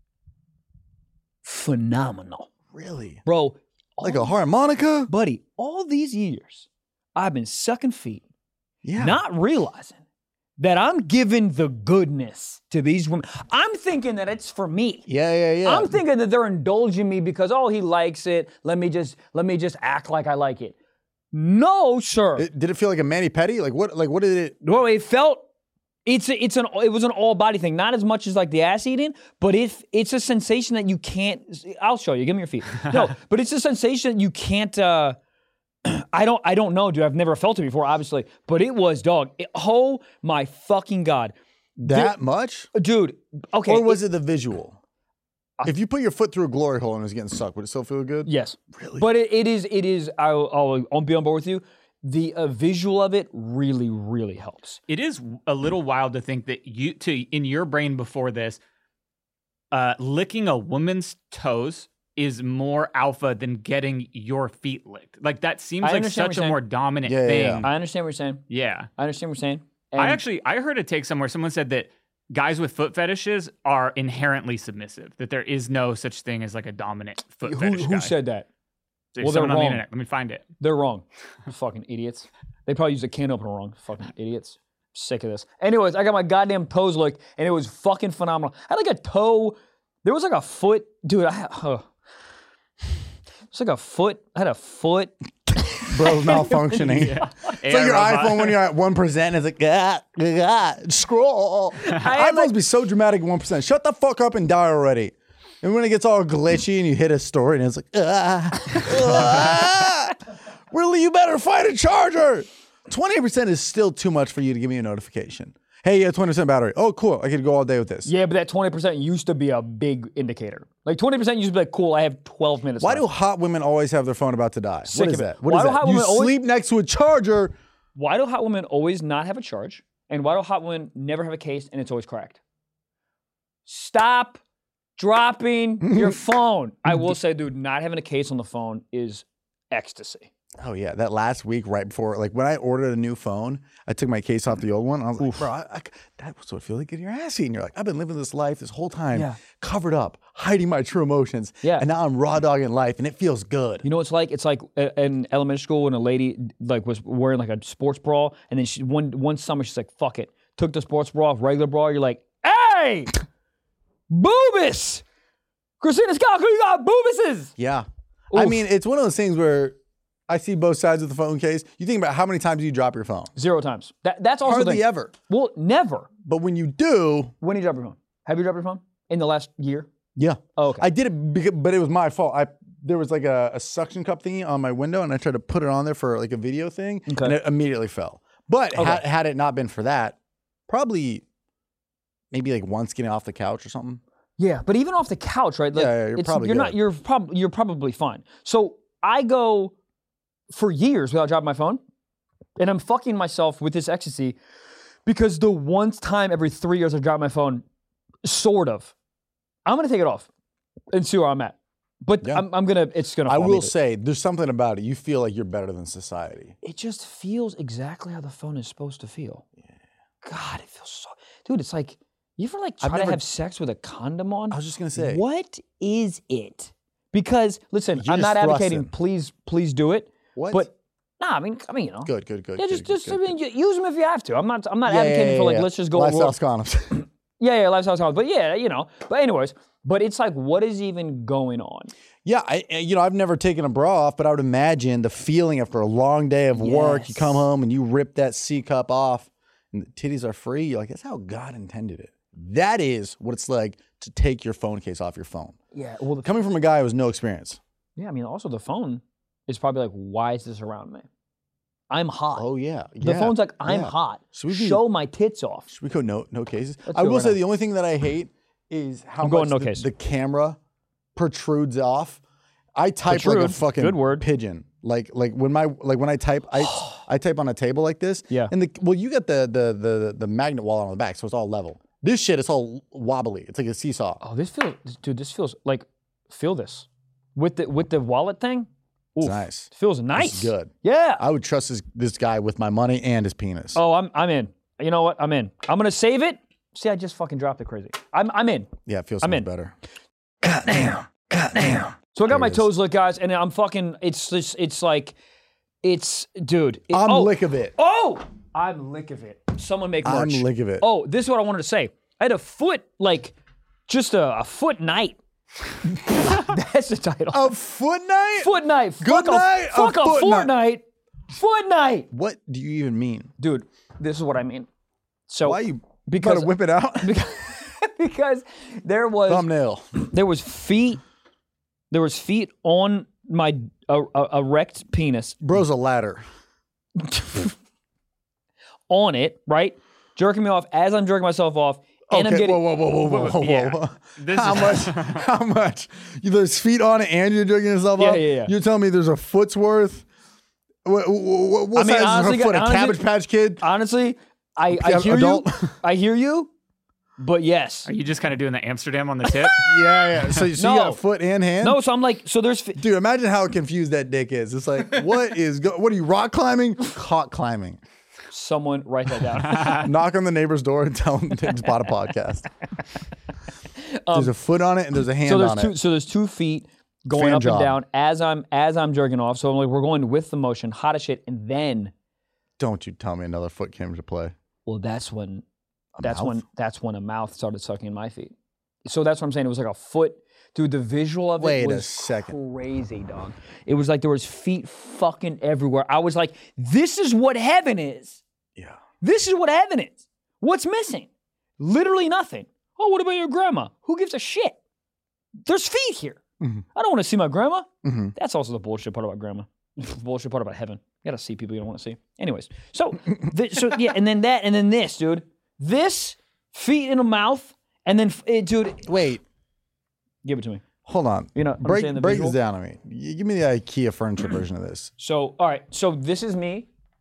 phenomenal, really? bro. Like all- a harmonica? buddy. All these years, I've been sucking feet, Yeah. not realizing that I'm giving the goodness to these women. I'm thinking that it's for me. yeah, yeah, yeah. I'm thinking that they're indulging me because oh he likes it. Let me just let me just act like I like it. No, sir. It- did it feel like a mani pedi? Like what? Like what did it? Well, it felt it's a, it's an it was an all body thing, not as much as like the ass eating, but if it's a sensation that you can't. I'll show you. Give me your feet. No, but it's a sensation that you can't. Uh, I don't I don't know, dude. I've never felt it before, obviously, but it was dog. It, oh my fucking god, That much? dude. Okay, Or was it, the visual? If you put your foot through a glory hole and it was getting sucked, would it still feel good? yes, Really? but it, it is it is. I'll, I'll I'll be on board with you. The uh, visual of it really really helps. It is a little wild to think that you, to in your brain before this, uh, licking a woman's toes is more alpha than getting your feet licked. Like that seems I like understand what such a you're more dominant Yeah, yeah, thing. yeah. Yeah. I understand what you're saying. I understand what you're saying. And I actually I heard a take somewhere. Someone said that guys with foot fetishes are inherently submissive. That there is no such thing as like a dominant foot who, fetish who guy. said that? There's Well, they're someone on the wrong. internet. Let me find it. They're wrong. Fucking idiots. They probably used a can opener wrong. Fucking idiots. Sick of this. Anyways, I got my goddamn toes licked, and it was fucking phenomenal. I had like a toe. There was like a foot, dude. I had, uh, it's like a foot. I had a foot. Bro's malfunctioning. It's like your iPhone when you're at one percent and it's like, ah, ah, scroll. had iPhones like- be so dramatic at one percent. Shut the fuck up and die already. And when it gets all glitchy and you hit a story and it's like, ah, ah, really, you better find a charger. twenty percent is still too much for you to give me a notification. Hey, you have twenty percent battery. Oh, cool. I could go all day with this. Yeah, but that twenty percent used to be a big indicator. Like twenty percent used to be like, cool, I have twelve minutes Why left. do hot women always have their phone about to die? Sick what is of it. that? What Why is do that? hot You women always- sleep next to a charger Why do hot women always not have a charge? And why do hot women never have a case and it's always cracked? Stop dropping your phone. I will say, dude, not having a case on the phone is ecstasy. Oh yeah, that last week right before, like when I ordered a new phone, I took my case off the old one. I was like, bro, I, I, that's what it feels like getting your ass eaten. You're like, I've been living this life this whole time, Yeah. covered up, hiding my true emotions. Yeah. And now I'm raw dogging life, and it feels good. You know what it's like? It's like uh, in elementary school when a lady like was wearing like a sports bra, and then she one one summer she's like, "Fuck it," took the sports bra off, regular bra. You're like, "Hey, boobus, Christina Scott, you got boobuses." Yeah. I Oof. mean, it's one of those things where I see both sides of the phone case. You think about how many times you drop your phone. Zero times. That that's also the Hardly thing. ever. Well, never. But when you do, When did you drop your phone? Have you dropped your phone in the last year? yeah. Oh, okay. I did it, beca- but it was my fault. I There was like a, a suction cup thingy on my window, and I tried to put it on there for like a video thing, Okay. and it immediately fell. But Okay. had, had it not been for that, probably maybe like once getting off the couch or something. Yeah, but even off the couch, right? Like, Yeah, yeah, you're it's, probably you're not. good. You're probably you're probably fine. So I go for years without dropping my phone, and I'm fucking myself with this ecstasy because the one time every three years I drop my phone, sort of, I'm gonna take it off and see where I'm at. But Yeah. I'm, I'm gonna. It's gonna. I fall will me. say, there's something about it. You feel like you're better than society. It just feels exactly how the phone is supposed to feel. Yeah. God, it feels so. Dude, it's like you ever like I've try to never- have sex with a condom on? I was just gonna say, What is it? Because listen, You're I'm not just advocating. thrusting. Please, please do it. what? But nah, I mean, I mean, you know, good, good, good. yeah, good, just, good, just good, I mean, good. you- use them if you have to. I'm not, I'm not Yeah, advocating yeah, for like yeah, let's just yeah. go. Lifestyle roll- condoms. Yeah, yeah, lifestyle condoms. But yeah, you know. But anyways, but it's like, what is even going on? Yeah, I, I- you know, I've never taken a bra off, but I would imagine the feeling after a long day of work, you Yes. come home and you rip that C cup off, and the titties are free. You're like, that's how God intended it. That is what it's like to take your phone case off your phone. Yeah. Well, the, Coming from a guy who has no experience. yeah. I mean, also the phone is probably like, why is this around me? I'm hot. Oh yeah, the yeah, phone's like, I'm yeah. hot. Should we be- Show my tits off. Should we go no no cases? Let's I do it will right say now. the only thing that I hate is how I'm much going no the, case. the camera protrudes off. I type like Protrude. a fucking Good word. pigeon. Like like when my like when I type I I type on a table like this. Yeah. And the well you got the the the the magnet wall on the back, so it's all level. This shit is all wobbly. It's like a seesaw. Oh, this feels, dude. This feels like, feel this with the with the wallet thing. It's Oof. nice. It feels nice. This is good. Yeah. I would trust this this guy with my money and his penis. Oh, I'm I'm in. You know what? I'm in. I'm gonna save it. See, I just fucking dropped it crazy. I'm I'm in. Yeah, it feels so I'm much in. better. So I got my it is. toes licked, guys, and I'm fucking. It's just. It's like, it's dude. it- I'm oh, lick of it. Oh, I'm lick of it. Someone make I'm merch. lick of it. Oh, this is what I wanted to say. I had a foot like, just a, a foot night. That's the title. A foot night? Foot night. Good fuck night, A, fuck a a, foot fortnight. Foot night. What do you even mean? Dude, this is what I mean. So Why you because gotta whip it out? because, because there was Thumbnail. there was feet there was feet on my uh, uh, erect penis Bro's a ladder. on it, right? Jerking me off as I'm jerking myself off, and I'm Okay, getting whoa, whoa, whoa, whoa, whoa, whoa, Yeah. whoa. This How is- much? How much? You, there's feet on it, and you're jerking yourself Yeah, off. yeah, yeah. You're telling me there's a foot's worth? What, what, what I mean, size honestly, is her foot? A honestly- Cabbage Patch Kid? honestly, I, I Yeah, hear adult. you. I hear you, but yes. Are you just kind of doing the Amsterdam on the tip? Yeah, yeah. So, so you No. got foot and hand? No, so I'm like, so there's fi- Dude, imagine how confused that dick is. It's like, what is? Go- what are you rock climbing? Cock climbing. someone write that down. Knock on the neighbor's door and tell them to spot a podcast. there's a foot on it and there's a hand so there's on two it. so there's two feet going Fan up job. and down as I'm as I'm jerking off. So I'm like, we're going with the motion, hot as shit, and then Don't you tell me another foot came to play. well, that's when A that's mouth? when that's when a mouth started sucking in my feet. So that's what I'm saying. It was like a foot. Dude, the visual of Wait it a was second. crazy, dog. It was like there was feet fucking everywhere. I was like, this is what heaven is. Yeah. This is what heaven is. What's missing? Literally nothing. Oh, what about your grandma? Who gives a shit? There's feet here. Mhm. I don't want to see my grandma. hmm That's also the bullshit part about grandma. Bullshit part about heaven. You gotta see people you don't want to see. Anyways, so, th- so yeah, and then that, and then this, dude. This, feet in a mouth, and then, f- eh, dude, Wait, give it to me. hold on. You know, break understand the break visual? this down to me. Y- Give me the IKEA furniture version of this. So, all right, so this is me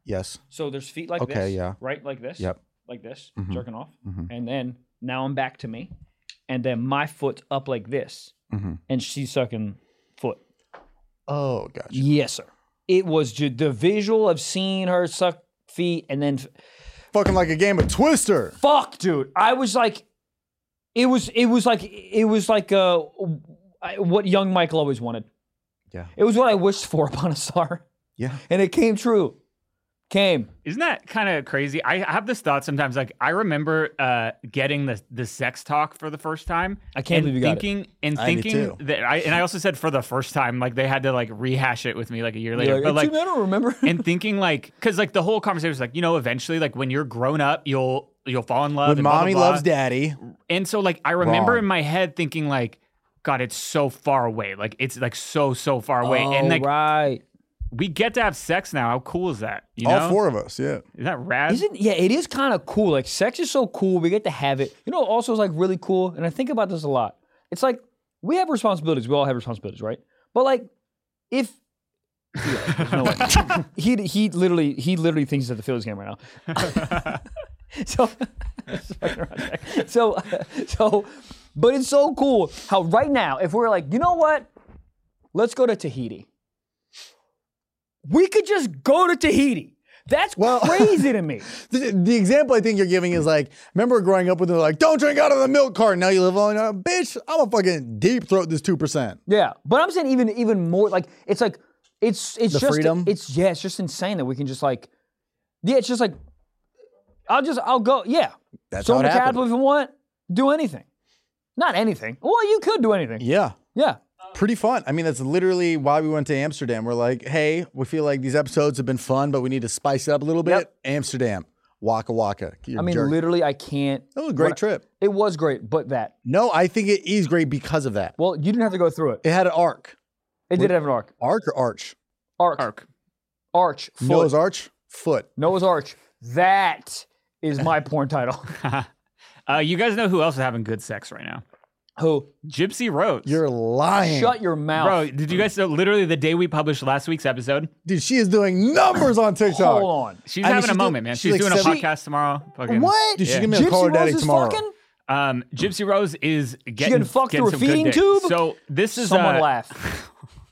Yes. So there's feet like this. Okay, yeah. Right, like this. Yep. Like this, Mhm. jerking off, Mhm. and then now I'm back to me, and then my foot's up like this, Mhm. and she's sucking foot. Oh, gotcha. Yes, sir. It was ju- the visual of seeing her suck feet, and then Fucking like a game of Twister. fuck, dude. I was like, it was, it was like, it was like uh, I- what young Michael always wanted. Yeah. It was what I wished for upon a star, Yeah. and it came true. Came. Isn't that kind of crazy? I have this thought sometimes. Like I remember uh, getting the the sex talk for the first time. I can't and believe you got it. thinking and I did thinking too. that I and I also said for the first time. Like they had to like rehash it with me like a year later. You're but like, like I don't remember. and thinking like because like the whole conversation was like you know eventually like when you're grown up you'll you'll fall in love. When and blah, blah, mommy blah. loves daddy. And so like I remember Wrong. in my head thinking like God it's so far away. Like it's like so so far away. and like Oh, right. we get to have sex now. How cool is that? You know? All four of us, yeah. Is that rad? Isn't yeah, it is kind of cool. Like sex is so cool. We get to have it. You know, also is like really cool, and I think about this a lot. It's like we have responsibilities. We all have responsibilities, right? But like, if yeah, there's no way. he he literally he literally thinks he's at the Phillies game right now. so so so, but it's so cool how right now, if we're like, you know what, let's go to Tahiti. We could just go to Tahiti. That's Well- crazy to me. The, the example I think you're giving is like, remember growing up with them like, don't drink out of the milk carton. Now you live on, uh, bitch, I'm a fucking deep throat this two percent. Yeah, but I'm saying even even more like it's like it's it's The just freedom? it's yeah it's just insane that we can just like yeah it's just like I'll just I'll go yeah That's throw how in it the happened. cap if you want, do anything, not anything. Well, you could do anything. Yeah. Yeah. Pretty fun. I mean, that's literally why we went to Amsterdam. We're like, hey, we feel like these episodes have been fun, but we need to spice it up a little bit. Yep. Amsterdam. Waka waka. You're I a mean, jerk. literally, I can't. That was a great what- trip. It was great, but that. No, I think it is great because of that. Well, you didn't have to go through it. It had an arc. It did have an arc. Arc or arch? Arc. Arc. Arch. Foot. Noah's arch? Foot. Noah's Arch. That is my porn title. uh, you guys know who else is having good sex right now? Who? Gypsy Rose. You're lying. Shut your mouth. Bro, did you guys know literally the day we published last week's episode? Dude, she is doing numbers on TikTok. Hold on. She's I mean, having she's a doing- moment, man. she's She's, like doing a seven- podcast tomorrow. Fucking, What? Dude, Yeah. she's going to be a Gypsy call her daddy Rose is tomorrow. fucking? Um, Gypsy Rose is getting, getting fucked getting through a some good feeding dick. tube? So this is Someone uh, laugh.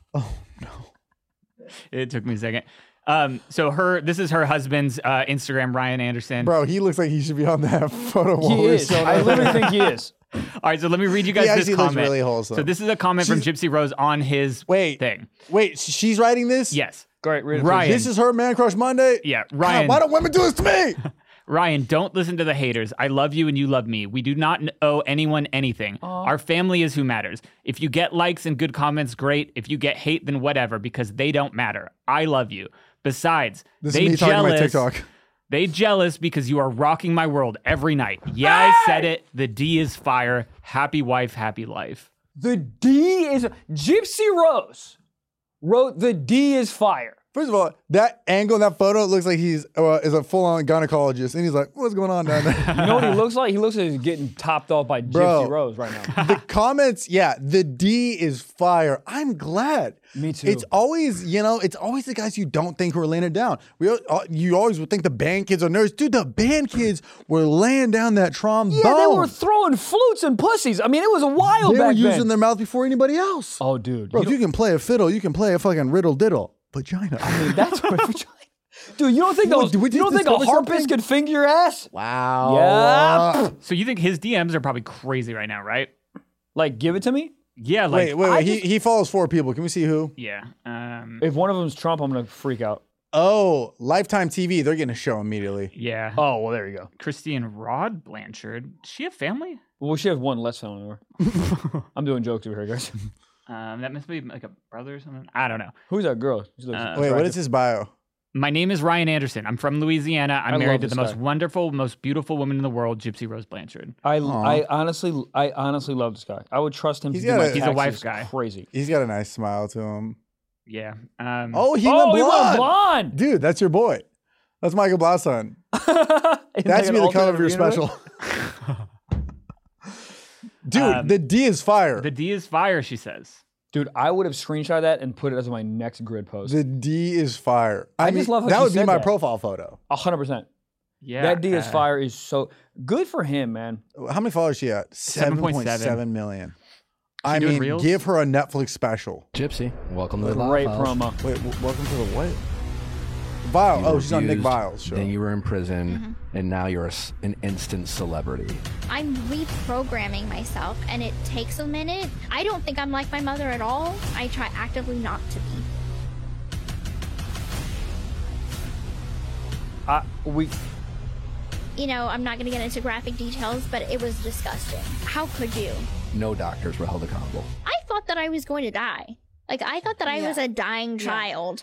It took me a second. Um, so her, this is her husband's uh, Instagram, Ryan Anderson. Bro, he looks like he should be on that photo while He we're is. showing I up. literally think he is. All right, so let me read you guys He this actually looks comment. really wholesome. So this is a comment from She's- Gypsy Rose on his Wait. thing. Wait, sh- she's writing this? Yes. Great. Read it, Ryan. This is her Man Crush Monday? Yeah, God, Ryan. why don't women do this to me? Ryan, don't listen to the haters. I love you and you love me. We do not n- owe anyone anything. Our family is who matters. If you get likes and good comments, great. If you get hate, then whatever, because they don't matter. I love you. Besides, This they is me talking to my jealous. TikTok. They jealous because you are rocking my world every night. Yeah, I said it. The D is fire. Happy wife, happy life. The D is Gypsy Rose wrote the D is fire. First of all, that angle in that photo looks like he's uh, is a full-on gynecologist, and he's like, "What's going on down there?" You know what he looks like? He looks like he's getting topped off by Bro. Gypsy Rose right now. The comments, yeah, the D is fire. I'm glad. Me too. It's always, you know, it's always the guys you don't think who are laying it down. We, al- uh, you always would think the band kids are nerds. Dude, the band kids were laying down that trombone. Yeah, they were throwing flutes and pussies. I mean, it was a wild They back were using then. their mouth before anybody else. Oh, dude. Bro, you if you can play a fiddle, you can play a fucking riddle diddle. Vagina. don't- that's what Dude, you don't think What, those, did we you don't just think a discover harpist something? could finger your ass? Wow. Yeah. So you think his D Ms are probably crazy right now, right? Like, give it to me? Yeah, like Wait, wait, I wait. He, just- he follows four people. Can we see who? yeah. Um, If one of them's Trump, I'm going to freak out. Oh, Lifetime T V. They're getting a show immediately. yeah. Oh, well, there you go. Christine Rod Blanchard. Does she have family? Well, we should have one less family member. I'm doing jokes over here, guys. Um, that must be like a brother or something. I don't know. Who's that girl? She looks Uh, Wait, what attractive. is his bio? My name is Ryan Anderson. I'm from Louisiana. I'm I married love to the this most guy. wonderful, most beautiful woman in the world, Gypsy Rose Blanchard. I, I honestly, I honestly love this guy. I would trust him He's to do got my a- He's a taxes wife guy. Crazy. He's got a nice smile to him. Yeah. Um, Oh, he oh, went he blonde. went blonde. Dude, that's your boy. That's Michael Blau's son. That should be the cover of your special. Dude, Um, the D is fire. the D is fire, she says. Dude, I would have screenshot that and put it as my next grid post. The D is fire. I, I mean, just love how that she would be said my that. profile photo. A hundred percent. Yeah. That D is uh, fire is so good for him, man. How many followers she at? seven point seven seven million. I doing mean, reels? give her a Netflix special. Gypsy, welcome to the Great Live House. promo. Wait, w- welcome to the what? Vile. You Oh, were she's on Nick abused, Vile's show. Then you were in prison, and now you're a s an instant celebrity. I'm reprogramming myself, and it takes a minute. I don't think I'm like my mother at all. I try actively not to be. I, we You know, I'm not going to get into graphic details, but it was disgusting. How could you? No doctors were held accountable. I thought that I was going to die. Like, I thought that I was a dying child.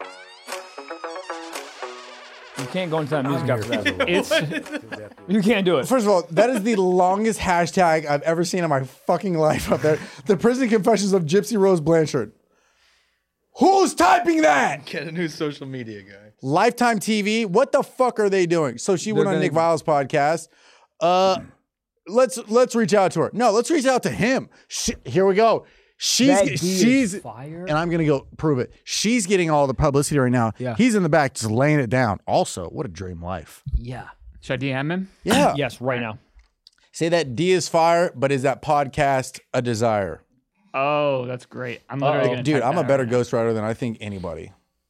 you can't go into that music after that. It's You can't do it. First of all, that is the longest hashtag I've ever seen in my fucking life up there. The prison confessions of Gypsy Rose Blanchard. Who's typing that? Get a new social media guy. Lifetime T V. What the fuck are they doing? So she went They're on gonna- Nick Vile's podcast. Uh, let's let's reach out to her. No, let's reach out to him. She, here we go. She's That D is she's fire. and I'm gonna go prove it. She's getting all the publicity right now. Yeah. He's in the back just laying it down. Also, what a dream life. Yeah. should I D M him? Yeah. Yes, right now. Say that D is fire, but is that podcast a desire? Oh, that's great. I'm literally Uh-oh. gonna Dude, type I'm a that better right now. ghostwriter than I think anybody.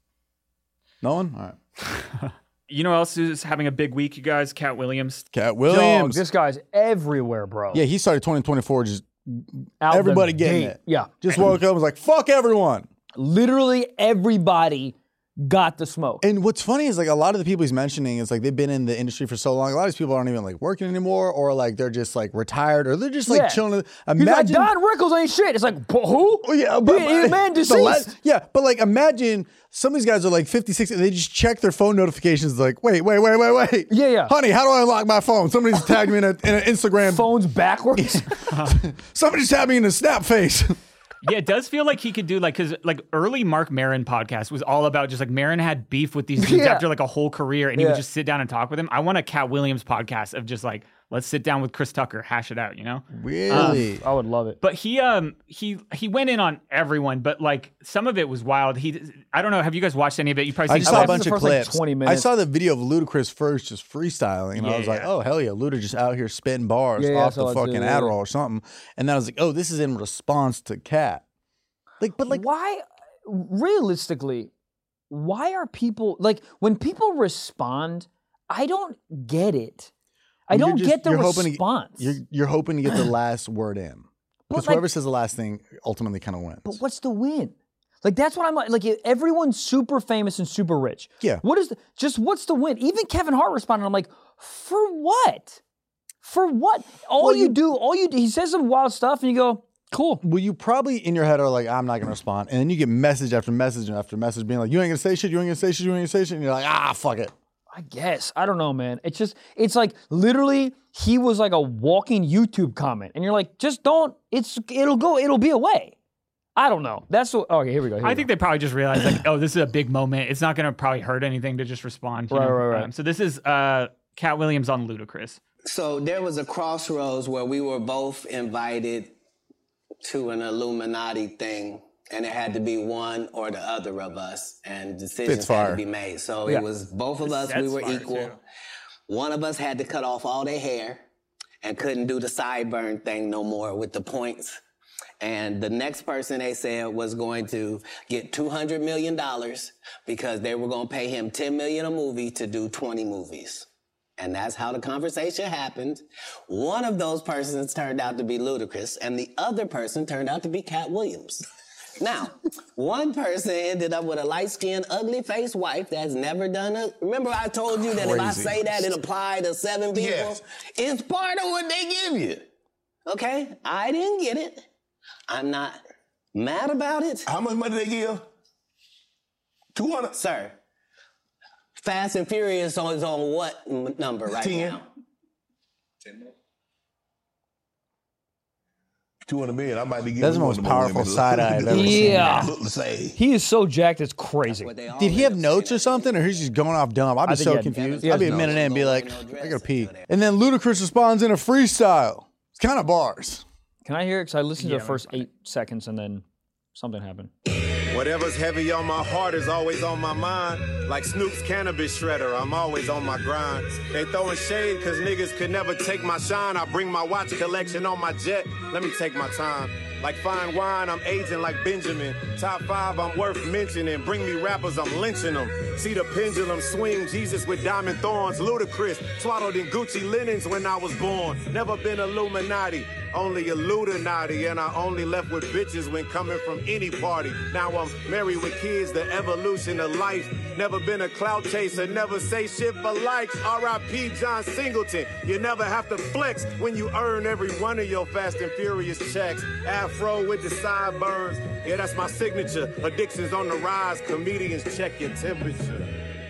No one? All right. You know who else is having a big week, you guys? Cat Williams. Cat Dog, Williams. this guy's everywhere, bro. yeah, he started twenty twenty-four just Out the everybody getting gate. it. Yeah. just woke up and was like, fuck everyone. Literally everybody got the smoke. And what's funny is like a lot of the people he's mentioning is like they've been in the industry for so long. A lot of these people aren't even like working anymore, or like they're just like retired, or they're just like Yeah. chilling. He's like, Imagine, Don Rickles ain't shit. It's like, "But who? Oh, yeah, but, the man the deceased. la- yeah, but like imagine some of these guys are like fifty, sixty, they just check their phone notifications like, wait, wait, wait, wait, wait. Yeah, yeah. Honey, how do I unlock my phone? Somebody's tagged me in, a, in an Instagram. Phones backwards. Somebody's tagged me in a snap face. Yeah, it does feel like he could do like because like early Mark Maron podcast was all about just like Maron had beef with these dudes Yeah. after like a whole career, and he Yeah. would just sit down and talk with him. I want a Cat Williams podcast of just like let's sit down with Chris Tucker, hash it out, you know. Really? I would love it. But he um he he went in on everyone, but like some of it was wild. He I don't know. Have you guys watched any of it? You probably I seen just saw a watched bunch the of first, like, clips. twenty I minutes. saw the video of Ludacris first just freestyling, and I was like, Yeah. oh, hell yeah. Luda just out here spitting bars Yeah, yeah, I off saw the that too, fucking yeah. Adderall or something. And then I was like, oh, this is in response to Cat. Like, but like, why, realistically, why are people, like, when people respond, I don't get it. I you're don't just- get the you're hoping to- response. you're, you're hoping to get the last word in. But, Because like- whoever says the last thing ultimately kind of wins. But what's the win? Like, that's what I'm like. Like, everyone's super famous and super rich. Yeah. What is the, just what's the win? Even Kevin Hart responded. I'm like, for what? For what? All Well, you, you- do, all you do, he says some wild stuff and you go, cool. Well, you probably in your head are like, I'm not going to respond. And then you get message after message after message being like, you ain't going to say shit, you ain't going to say shit, you ain't going to say shit. And you're like, ah, fuck it. I guess. I don't know, man. It's just, it's like literally he was like a walking YouTube comment. And you're like, just don't, it's, it'll go, it'll be away. I don't know. That's what, okay, here we go. Here I we think go. they probably just realized like, oh, this is a big moment. It's not gonna probably hurt anything to just respond. you Right, know? right, right. Um, so this is uh Cat Williams on Ludacris. So there was a crossroads where we were both invited to an Illuminati thing, and it had to be one or the other of us, and decisions Fits had fire. to be made. So Yeah. it was both of us, we That's were fire, equal. too. One of us had to cut off all their hair and couldn't do the sideburn thing no more with the points. And the next person they said was going to get two hundred million dollars because they were going to pay him ten million dollars a movie to do twenty movies. And that's how the conversation happened. One of those persons turned out to be Ludacris, and the other person turned out to be Cat Williams. Now, one person ended up with a light-skinned, ugly-faced wife that's never done a... Remember I told you that if I Crazy. say that, it applied to seven people? Yes. It's part of what they give you. Okay? I didn't get it. I'm not mad about it. How much money they give? two hundred. Sir, Fast and Furious on- is on what m- number right ten. now? two hundred million. I might be giving That's the you most one of them powerful women. side eye I've ever seen. Yeah. Look the same. He is so jacked, it's crazy. What they all Did he have end up notes saying or something, or he's just going off dumb? I'd be I think so he had- confused. he has I'd be a notes. minute in and be like, No dress I gotta pee. to go there. And then Ludacris responds in a freestyle. It's kind of bars. Can I hear it? Because I listened Yeah, to the first eight seconds and then something happened. Whatever's heavy on my heart is always on my mind. Like Snoop's cannabis shredder, I'm always on my grind. They throwing shade cause niggas could never take my shine. I bring my watch collection on my jet, let me take my time. Like fine wine, I'm aging like Benjamin. Top five, I'm worth mentioning. Bring me rappers, I'm lynching them. See the pendulum swing, Jesus with diamond thorns. Ludacris, swaddled in Gucci linens when I was born. Never been Illuminati, only Illuminati. And I only left with bitches when coming from any party. Now I'm married with kids, the evolution of life. Never been a clout chaser, never say shit for likes. R I P John Singleton, you never have to flex when you earn every one of your Fast and Furious checks. Afro with the sideburns, yeah, that's my signature. Addictions on the rise, comedians check your temperature.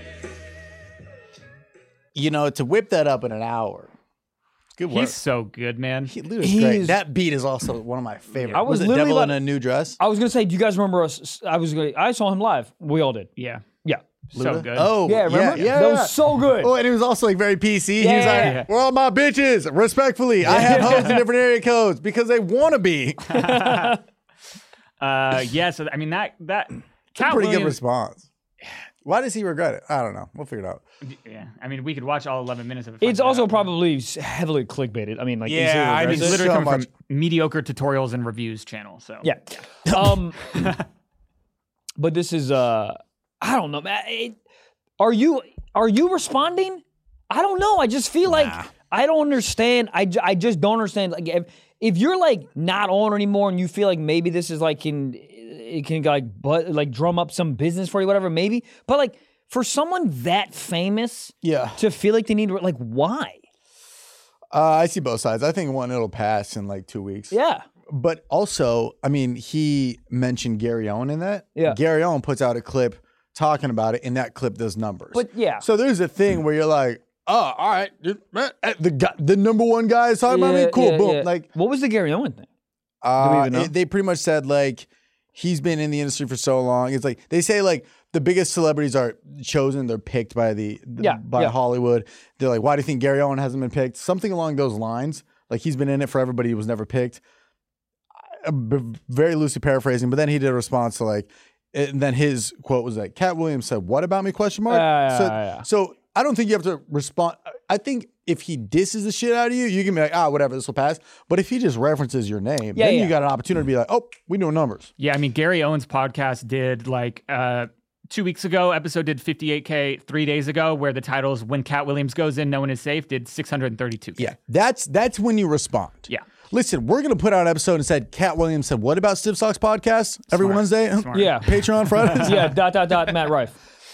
You know, to whip that up in an hour. Good work. He's so good, man. He, Luda's He great. is- That beat is also one of my favorites. I was was it literally Devil about- in a New Dress? I was gonna say, do you guys remember us? I was gonna, I saw him live. We all did. Yeah. Yeah. So Luda? good. Oh, Yeah, remember? Yeah, yeah, That yeah. was so good. Oh, and he was also like very P C. he was Yeah, like, yeah, yeah. "We're all my bitches, respectfully. I have hoes in different area codes because they want to be." Uh, yeah. So I mean that that Cat Pretty good Williams- response. Why does he regret it? I don't know. We'll figure it out. Yeah. I mean, we could watch all eleven minutes of it. It's find also out. probably s- heavily clickbaited. I mean, like, Yeah, easily I mean, It's regrets it. literally so coming much. from mediocre tutorials and reviews channel. So Yeah. Um, but this is uh, I don't know, man. It, are you are you responding? I don't know. I just feel like I don't understand. I, ju- I just don't understand. Like if, if you're like not on anymore and you feel like maybe this is like can it can like but like drum up some business for you, whatever, maybe. But like for someone that famous, Yeah. to feel like they need to like why? Uh, I see both sides. I think one, it'll pass in like two weeks. Yeah. But also, I mean, he mentioned Gary Owen in that. Yeah. Gary Owen puts out a clip talking about it, and that clip does numbers. But yeah. So there's a thing where you're like, oh, all right, the guy, the number one guy is talking about me. Yeah, Cool, yeah, boom. yeah. Like, what was the Gary Owen thing? uh, even know? it- they pretty much said like he's been in the industry for so long. It's like they say like the biggest celebrities are chosen, they're picked by the, the Yeah, by yeah. Hollywood. They're like, why do you think Gary Owen hasn't been picked? Something along those lines. Like he's been in it forever, but he was never picked. I'm b- very loosely paraphrasing, but then he did a response to like, and then his quote was like, Cat Williams said, "What about me?" Question mark. Yeah, so, yeah, yeah. so I don't think you have to respond. I think if he disses the shit out of you, you can be like, ah, whatever, this will pass. But if he just references your name, Yeah, then yeah. you got an opportunity to be like, oh, we doing numbers. Yeah, I mean, Gary Owens' podcast did like uh, two weeks ago, episode did fifty-eight K three days ago, where the title is When Cat Williams Goes In, No One Is Safe, did six hundred thirty-two K. Yeah, that's that's when you respond. Yeah. Listen, we're gonna put out an episode and said Cat Williams said, "What about Stiff Socks podcast every Smart. Wednesday?" Smart. Yeah. Patreon Fridays. Yeah. Dot dot dot. Matt Rife.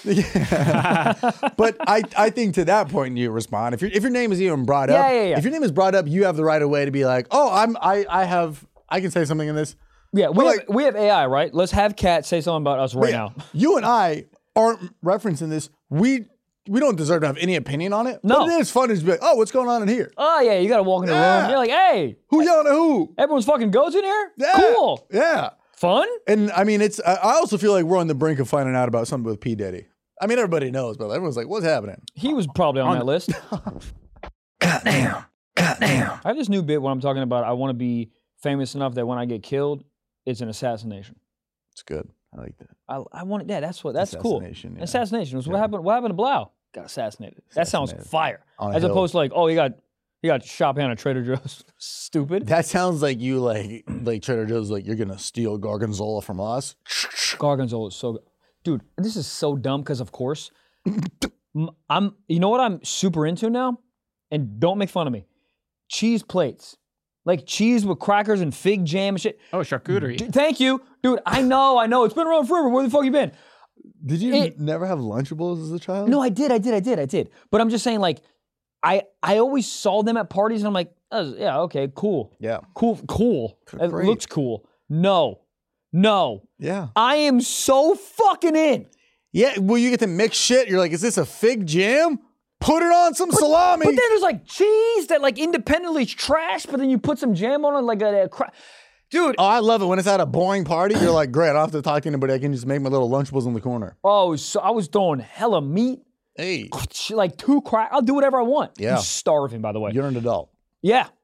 But I, I think to that point you respond. If your if your name is even brought up, Yeah, yeah, yeah. if your name is brought up, you have the right of way to be like, oh, I'm I I have I can say something in this. Yeah, we But, have, like- we have A I, right? Let's have Kat say something about us right Yeah, now. You and I aren't referencing this. We we don't deserve to have any opinion on it. No. But it is fun to just be like, oh, what's going on in here? Oh yeah, you gotta walk in the Yeah. room. You're like, hey, Who yelling at who? everyone's fucking goes in here. Yeah. Cool, Yeah. fun. And I mean, it's. I I also feel like we're on the brink of finding out about something with P Diddy. I mean, everybody knows, but everyone's like, "What's happening?" He was probably on, that list. Goddamn. Goddamn. I have this new bit where I'm talking about I want to be famous enough that when I get killed, it's an assassination. It's good. I like that. I I want yeah, that's what that's cool. Assassination, yeah. Assassination was what happened. What happened to Blau? Got assassinated. That sounds Assassinated. fire. On a As hill. opposed to like, oh, he got he got shot behind a Trader Joe's. Stupid. That sounds like you like like Trader Joe's like you're gonna steal Gorgonzola from us. Gorgonzola is so good. Dude, this is so dumb because of course m- I'm you know what I'm super into now? And don't make fun of me. Cheese plates. Like cheese with crackers and fig jam and shit. Oh, charcuterie. D- thank you. Dude, I know, I know. It's been around forever. Where the fuck you been? Did you It- never have Lunchables as a child? No, I did, I did, I did, I did. But I'm just saying, like, I I always saw them at parties and I'm like, oh, yeah, okay, cool. Yeah. Cool, cool. They're It great. looks cool. No. No. Yeah. I am so fucking in. Yeah. Well, you get to mix shit. You're like, is this a fig jam? Put it on some salami. But then there's like cheese that like independently is trash, but then you put some jam on it like a, a cra- dude. Oh, I love it when it's at a boring party. You're like, great. I don't have to talk to anybody. I can just make my little Lunchables in the corner. Oh, so I was throwing hella meat, Hey, like two crack. I'll do whatever I want. Yeah. I'm starving, by the way. you're an adult. Yeah,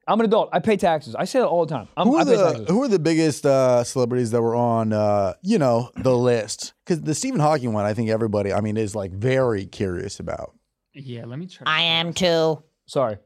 I'm an adult. I pay taxes. I say that all the time. I'm, Who I are pay the taxes. Who are the biggest uh, celebrities that were on, uh, you know, the list? Because the Stephen Hawking one, I think everybody, I mean, is like very curious about. Yeah, let me try. To I am too. Sorry.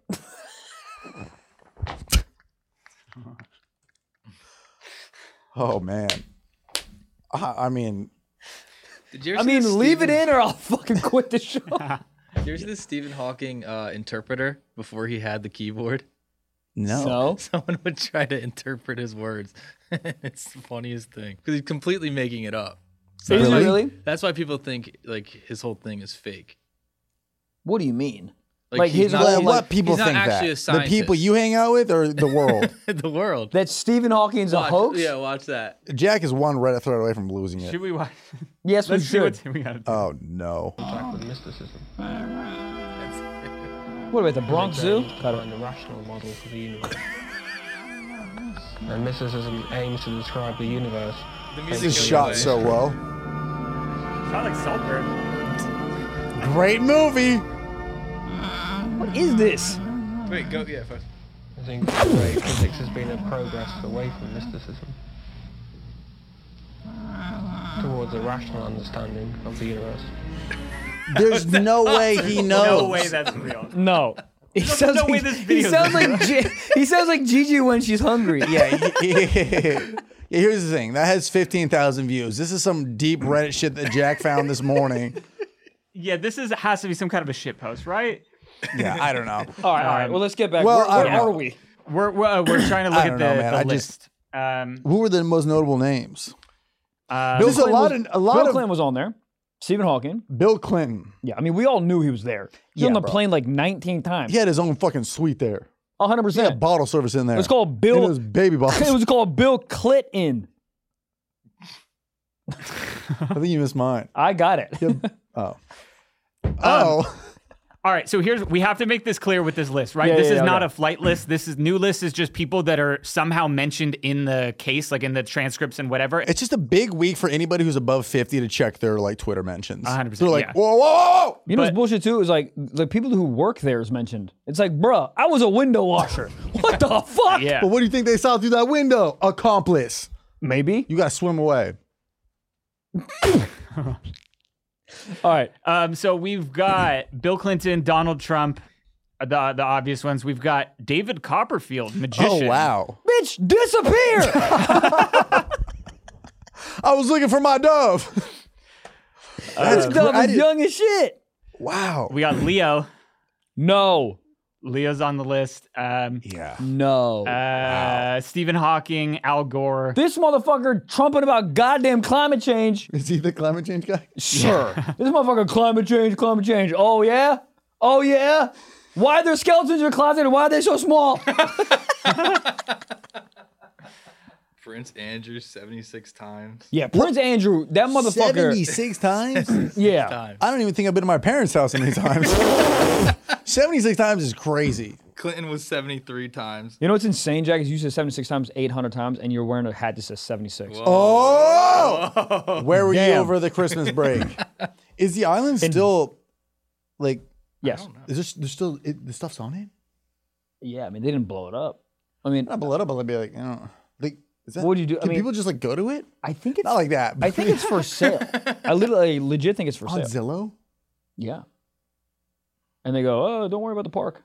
Oh man, I, I mean, Did you ever I see mean, the leave it Stephen- in or I'll fucking quit the show. Did you ever see the Stephen Hawking uh, interpreter before he had the keyboard? no. So? Someone would try to interpret his words. It's the funniest thing because he's completely making it up. So Is that's it why- really? That's why people think like his whole thing is fake. What do you mean? Like, Like he's his not, whole- Well, like, what people he's not think actually that? a scientist. The people you hang out with or the world? the world. That Stephen Hawking's a Watch- hoax? Yeah, watch that. Jack is one Reddit thread away from losing it. Should we watch? Yes, we Let's see should. what we gotta do. Oh no. With mysticism. What about the Bronx Zoo? Cut it. Find a rational model for the universe. And mysticism aims to describe the universe. The This music is goes shot away. so well. Sound like Saltburn. Great movie. What is this? Wait, go. Yeah, first. I think great physics has been a progress away from mysticism towards a rational understanding of the universe. There's no way he knows. No way that's real. No. He sounds no way like, this he video's sounds real. like G- he sounds like Gigi when she's hungry. Yeah, yeah. Here's the thing. That has fifteen thousand views. This is some deep Reddit shit that Jack found this morning. Yeah, this is has to be some kind of a shit post, right? Yeah, I don't know. All right, all right. Well, let's get back. Well, where I where don't are know. we? We're we're, uh, we're trying to look I at don't the, know, man. the I list. just- Um, Who were the most notable names? uh, There's a Clinton lot was, of a lot Bill of Clinton was on there. Stephen Hawking. Bill Clinton. Yeah, I mean, we all knew he was there. He was Yeah, on the bro. plane like nineteen times. He had his own fucking suite there. one hundred He had percent. bottle service in there. It's called Bill. And it was baby bottles. It was called Bill Clinton. I think you missed mine. I got it. Oh. Oh. all right, so here's we have to make this clear with this list, right? Yeah, this yeah, is yeah, not okay. a flight list. This is new list is just people that are somehow mentioned in the case, like in the transcripts and whatever. It's just a big week for anybody who's above fifty to check their like Twitter mentions. one hundred percent, They're like, yeah. whoa, whoa, whoa. You know what's But- bullshit too? Is like the people who work there is mentioned. It's like, bruh, I was a window washer. What the fuck? yeah. But what do you think they saw through that window? Accomplice. Maybe. You got to swim away. All right. Um, so we've got Bill Clinton, Donald Trump, uh, the the obvious ones. We've got David Copperfield, magician. Oh, wow. Bitch, disappear. I was looking for my dove. This cra- dove I is did- young as shit. Wow. We got Leo. No. Leo's on the list. Um, Yeah. No. uh, Stephen Hawking, Al Gore. This motherfucker trumping about goddamn climate change. Is he the climate change guy? Sure. This motherfucker climate change, climate change. Oh yeah? Oh yeah? Why are there skeletons in your closet and why are they so small? Prince Andrew seventy-six times. Yeah, Prince Andrew, that motherfucker. seventy-six times? Yeah. Times. I don't even think I've been to my parents' house that many times. seventy-six times is crazy. Clinton was seventy-three times. You know what's insane, Jack? Is you said seventy-six times, eight hundred times, and you're wearing a hat that says seventy-six. Oh! Where were you Damn. over the Christmas break? Is the island still, like, Yes. is there, there's still, it, the stuff's on it? Yeah, I mean, they didn't blow it up. I mean, Not blow it up, but I'd be like, you know, like, is that, What would you do? I Can mean- people just, like, go to it? I think it's Not like that. I think it's for sale. I literally legit think it's for on sale. Zillow? Yeah. And they go, oh, don't worry about the park.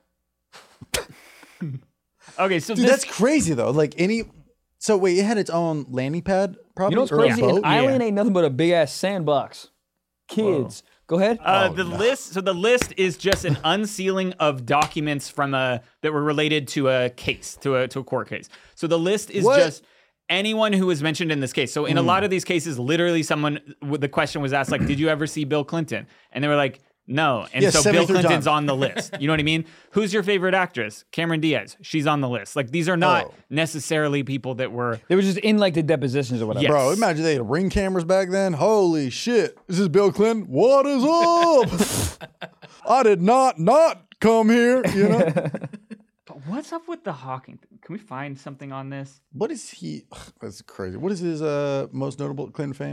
Okay, so Dude, this that's crazy, though. Like, any, so wait, it had its own landing pad, probably? You know what's or a crazy? An boat? island ain't nothing but a big ass sandbox. Kids. Go ahead. Uh, Oh, the no. list. So the list is just an unsealing of documents from a that were related to a case, to a to a court case. So the list is What? just anyone who was mentioned in this case. So in a Hmm. lot of these cases, literally someone the question was asked like, "Did you ever see Bill Clinton?" And they were like, "No." And Yeah, so Bill seventy-three Clinton's times. on the list. You know what I mean? Who's your favorite actress? Cameron Diaz. She's on the list. Like these are not Oh. necessarily people that were. They were just in like the depositions or whatever. Yeah. Bro, Yes. imagine they had ring cameras back then. Holy shit. This is Bill Clinton. What is up? I did not not come here, you know? But what's up with the Hawking thing? Can we find something on this? What is he? Ugh, that's crazy. What is his uh, most notable Clinton fame?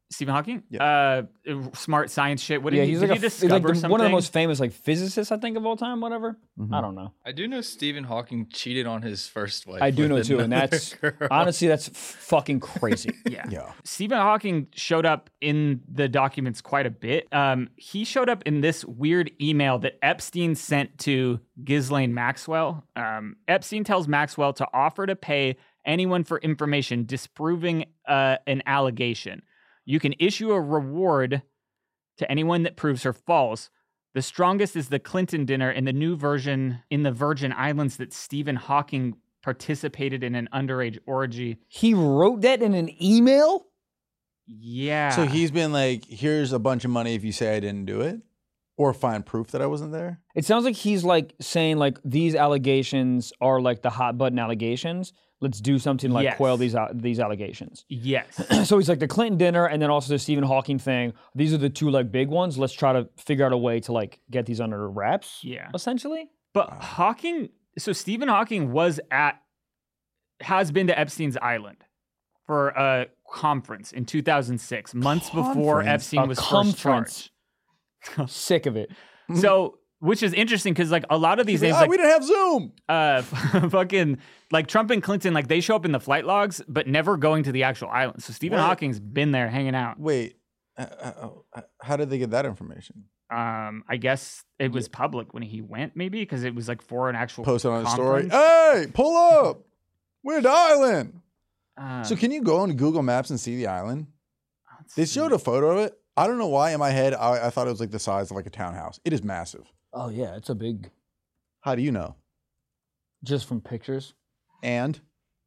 Stephen Hawking? Uh, smart science shit. What did yeah, he, he's did like, he a, discover like the, something? one of the most famous like physicists I think of all time. Whatever. Mm-hmm. I don't know. I do know Stephen Hawking cheated on his first wife. I do know with too, and another that's girl. honestly that's fucking crazy. Yeah. Yeah. Stephen Hawking showed up in the documents quite a bit. Um, he showed up in this weird email that Epstein sent to Ghislaine Maxwell. Um, Epstein tells Maxwell to offer to pay anyone for information disproving uh, an allegation. You can issue a reward to anyone that proves her false. The strongest is the Clinton dinner in the new version in the Virgin Islands that Stephen Hawking participated in an underage orgy. He wrote that in an email? Yeah. So he's been like, here's a bunch of money if you say I didn't do it, or find proof that I wasn't there. It sounds like he's like saying like these allegations are like the hot button allegations. Let's do something like Yes. quell these uh, these allegations. Yes. So he's like the Clinton dinner and then also the Stephen Hawking thing. These are the two like big ones. Let's try to figure out a way to like get these under wraps. Yeah. Essentially. But Hawking, so Stephen Hawking was at, has been to Epstein's Island for a conference in two thousand six, months before Conference? Epstein A was conference. first charged. Sick of it. So, which is interesting because like a lot of these names, oh, like we didn't have Zoom. uh, fucking like Trump and Clinton, like they show up in the flight logs, but never going to the actual island. So Stephen What? Hawking's been there hanging out. Wait, uh, uh, uh, how did they get that information? Um, I guess it was public when he went, maybe because it was like for an actual Posted on the story. conference. Hey, pull up. We're at the island. Uh, So can you go on Google Maps and see the island? let's They see. showed a photo of it. I don't know why in my head I, I thought it was like the size of like a townhouse. It is massive. Oh yeah, it's a big How do you know? just from pictures. And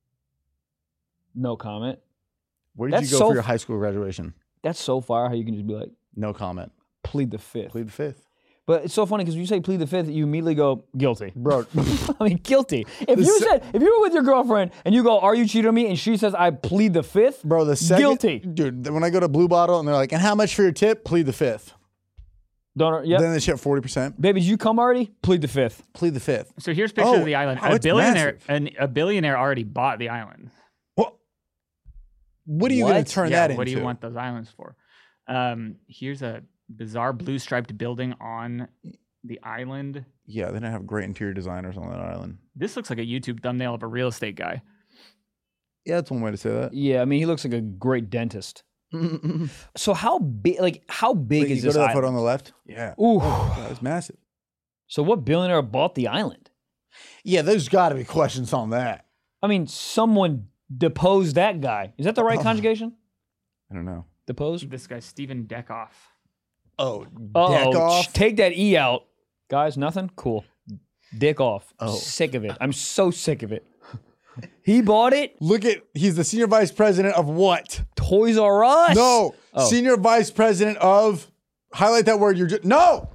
No comment. where did That's you go so for your f- high school graduation? That's so far how you can just be like, No comment. plead the fifth. Plead the fifth. But it's so funny because when you say plead the fifth, you immediately go guilty. Bro, I mean, guilty. If you se- said, if you were with your girlfriend and you go, "Are you cheating on me?" and she says, "I plead the fifth," bro, the second. Guilty. Dude, when I go to Blue Bottle and they're like, and how much for your tip? Plead the fifth. don't. Yep. Then they ship forty percent. Baby, did you come already? Plead the fifth. Plead the fifth. So here's pictures Oh, of the island. oh, a it's billionaire, massive. an, a billionaire already bought the island. What? What are you going What? to turn yeah, that into? what do you want those islands for? Um, here's a bizarre blue striped building on the island. Yeah, they don't have great interior designers on that island. This looks like a YouTube thumbnail of a real estate guy. Yeah, that's one way to say that. Yeah, I mean, he looks like a great dentist. So how big? Like, how big Wait, is you go this to that island? photo on the left? Yeah. Ooh. Yeah, it's massive. So what billionaire bought the island? Yeah, there's got to be questions on that. I mean, someone deposed that guy. Is that the right conjugation? I don't know. Deposed. This guy, Stephen Deckoff. Oh, Oh, deck off. take that E out. Guys, nothing? Cool. Dick off. Oh. Sick of it. I'm so sick of it. He bought it. Look at, he's the senior vice president of what? Toys R Us. No, Oh. senior vice president of, highlight that word, you're just, no.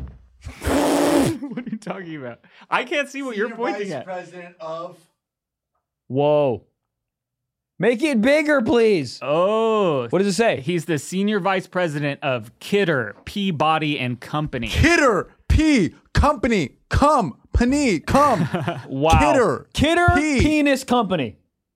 What are you talking about? I can't see what you're pointing at. president of. Whoa. Make it bigger, please. Oh, What does it say? he's the senior vice president of Kidder, Peabody and Company. Kidder, P, company, come, pani, come, Wow. Kidder, Kidder P. Penis Company.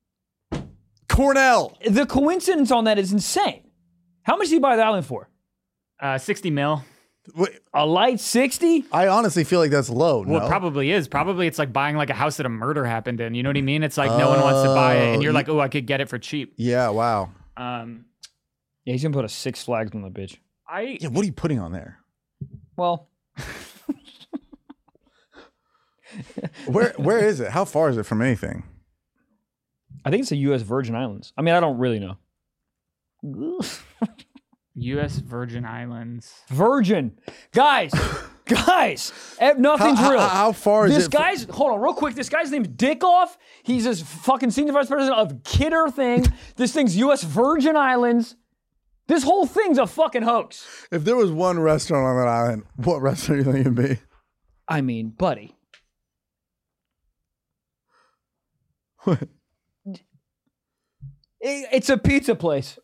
Cornell. The coincidence on that is insane. How much did he buy the island for? Uh, sixty mil. Wait, A light sixty? I honestly feel like that's low. Well, no? it probably is. Probably it's like buying like a house that a murder happened in. You know what I mean? It's like no one wants to buy it, and you're Oh, like, oh, I could get it for cheap. Yeah, wow. Um, Yeah, he's gonna put a Six Flags on the bitch. I Yeah, what are you putting on there? Well, Where Where is it? How far is it from anything? I think it's the U S Virgin Islands. I mean, I don't really know. U S Virgin Islands. Virgin. Guys, guys, eh, nothing's How- real. how- how far is this it fr- guy's, hold on, real quick. This guy's name's Dickoff. He's this fucking senior vice president of Kidder thing. This thing's U S Virgin Islands. This whole thing's a fucking hoax. If there was one restaurant on that island, what restaurant do you think it'd be? I mean, buddy. What? It- it's a pizza place.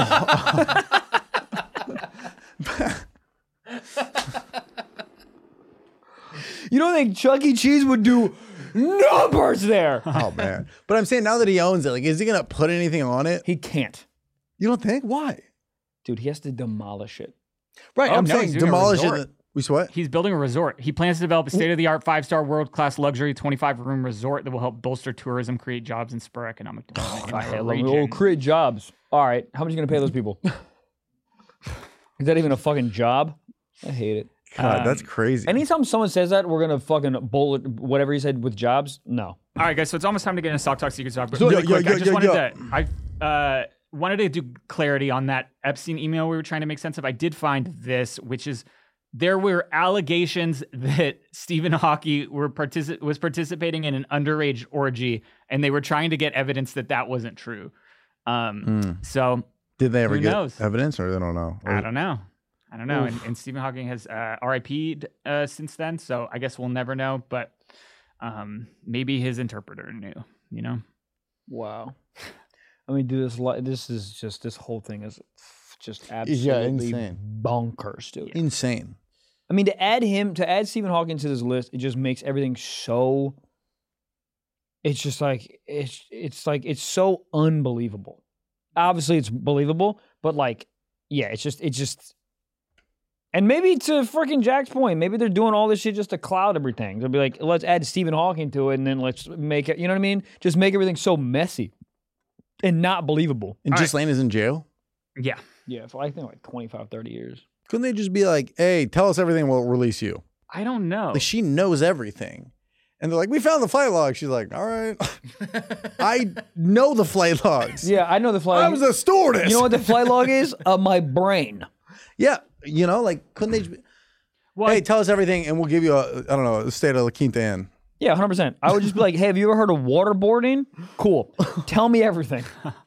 You don't think Chuck E. Cheese would do numbers there? Oh man! But I'm saying now that he owns it, like, is he gonna put anything on it? He can't. You don't think? Why? Dude, he has to demolish it. Right, Oh, I'm no, saying he's doing a demolish it. resort. We what? He's building a resort. He plans to develop a state-of-the-art, five-star, world-class luxury, twenty-five room resort that will help bolster tourism, create jobs, and spur economic development in I the love region. Oh, create jobs. All right, how much are you gonna pay those people? Is that even a fucking job? I hate it. God, that's Um, crazy. Anytime someone says that, we're gonna fucking bullet whatever he said with jobs. No. All right, guys. So it's almost time to get into Stock Talk Secret Talk. But Yo, really yo, quick, yo, I just yo, wanted yo. to. I uh, wanted to do clarity on that Epstein email we were trying to make sense of. I did find this, which is there were allegations that Stephen Hawking were partici- was participating in an underage orgy, and they were trying to get evidence that that wasn't true. Um, Mm. So Did they ever who get knows? evidence, or they don't know? Or- I don't know. I don't know. And, and Stephen Hawking has uh, R I P'd uh, since then, so I guess we'll never know. But um, maybe his interpreter knew. You know. Wow. I mean, dude, this li- this is just this whole thing is f- just Yeah, absolutely insane. bonkers, dude. Insane. I mean, to add him, to add Stephen Hawking to this list, it just makes everything so. It's just like it's it's like it's so unbelievable. Obviously, it's believable, but like, yeah, it's just it's just. And maybe to freaking Jack's point, maybe they're doing all this shit just to cloud everything. They'll be like, let's add Stephen Hawking to it, and then let's make it. You know what I mean? Just make everything so messy and not believable. And All Ghislaine is in jail? Yeah. Yeah, for I think like twenty-five, thirty years. Couldn't they just be like, hey, tell us everything, we'll release you? I don't know. Like, she knows everything. And they're like, we found the flight log. She's like, all right. I know the flight logs. Yeah, I know the flight. I was a stewardess. You know what the flight log is? Uh, my brain. Yeah. You know, like, couldn't they just be, Well, hey, tell us everything, and we'll give you a, I don't know, a state of La Quinta Inn. Yeah, one hundred percent. I would just be like, hey, have you ever heard of waterboarding? Cool. Tell me everything.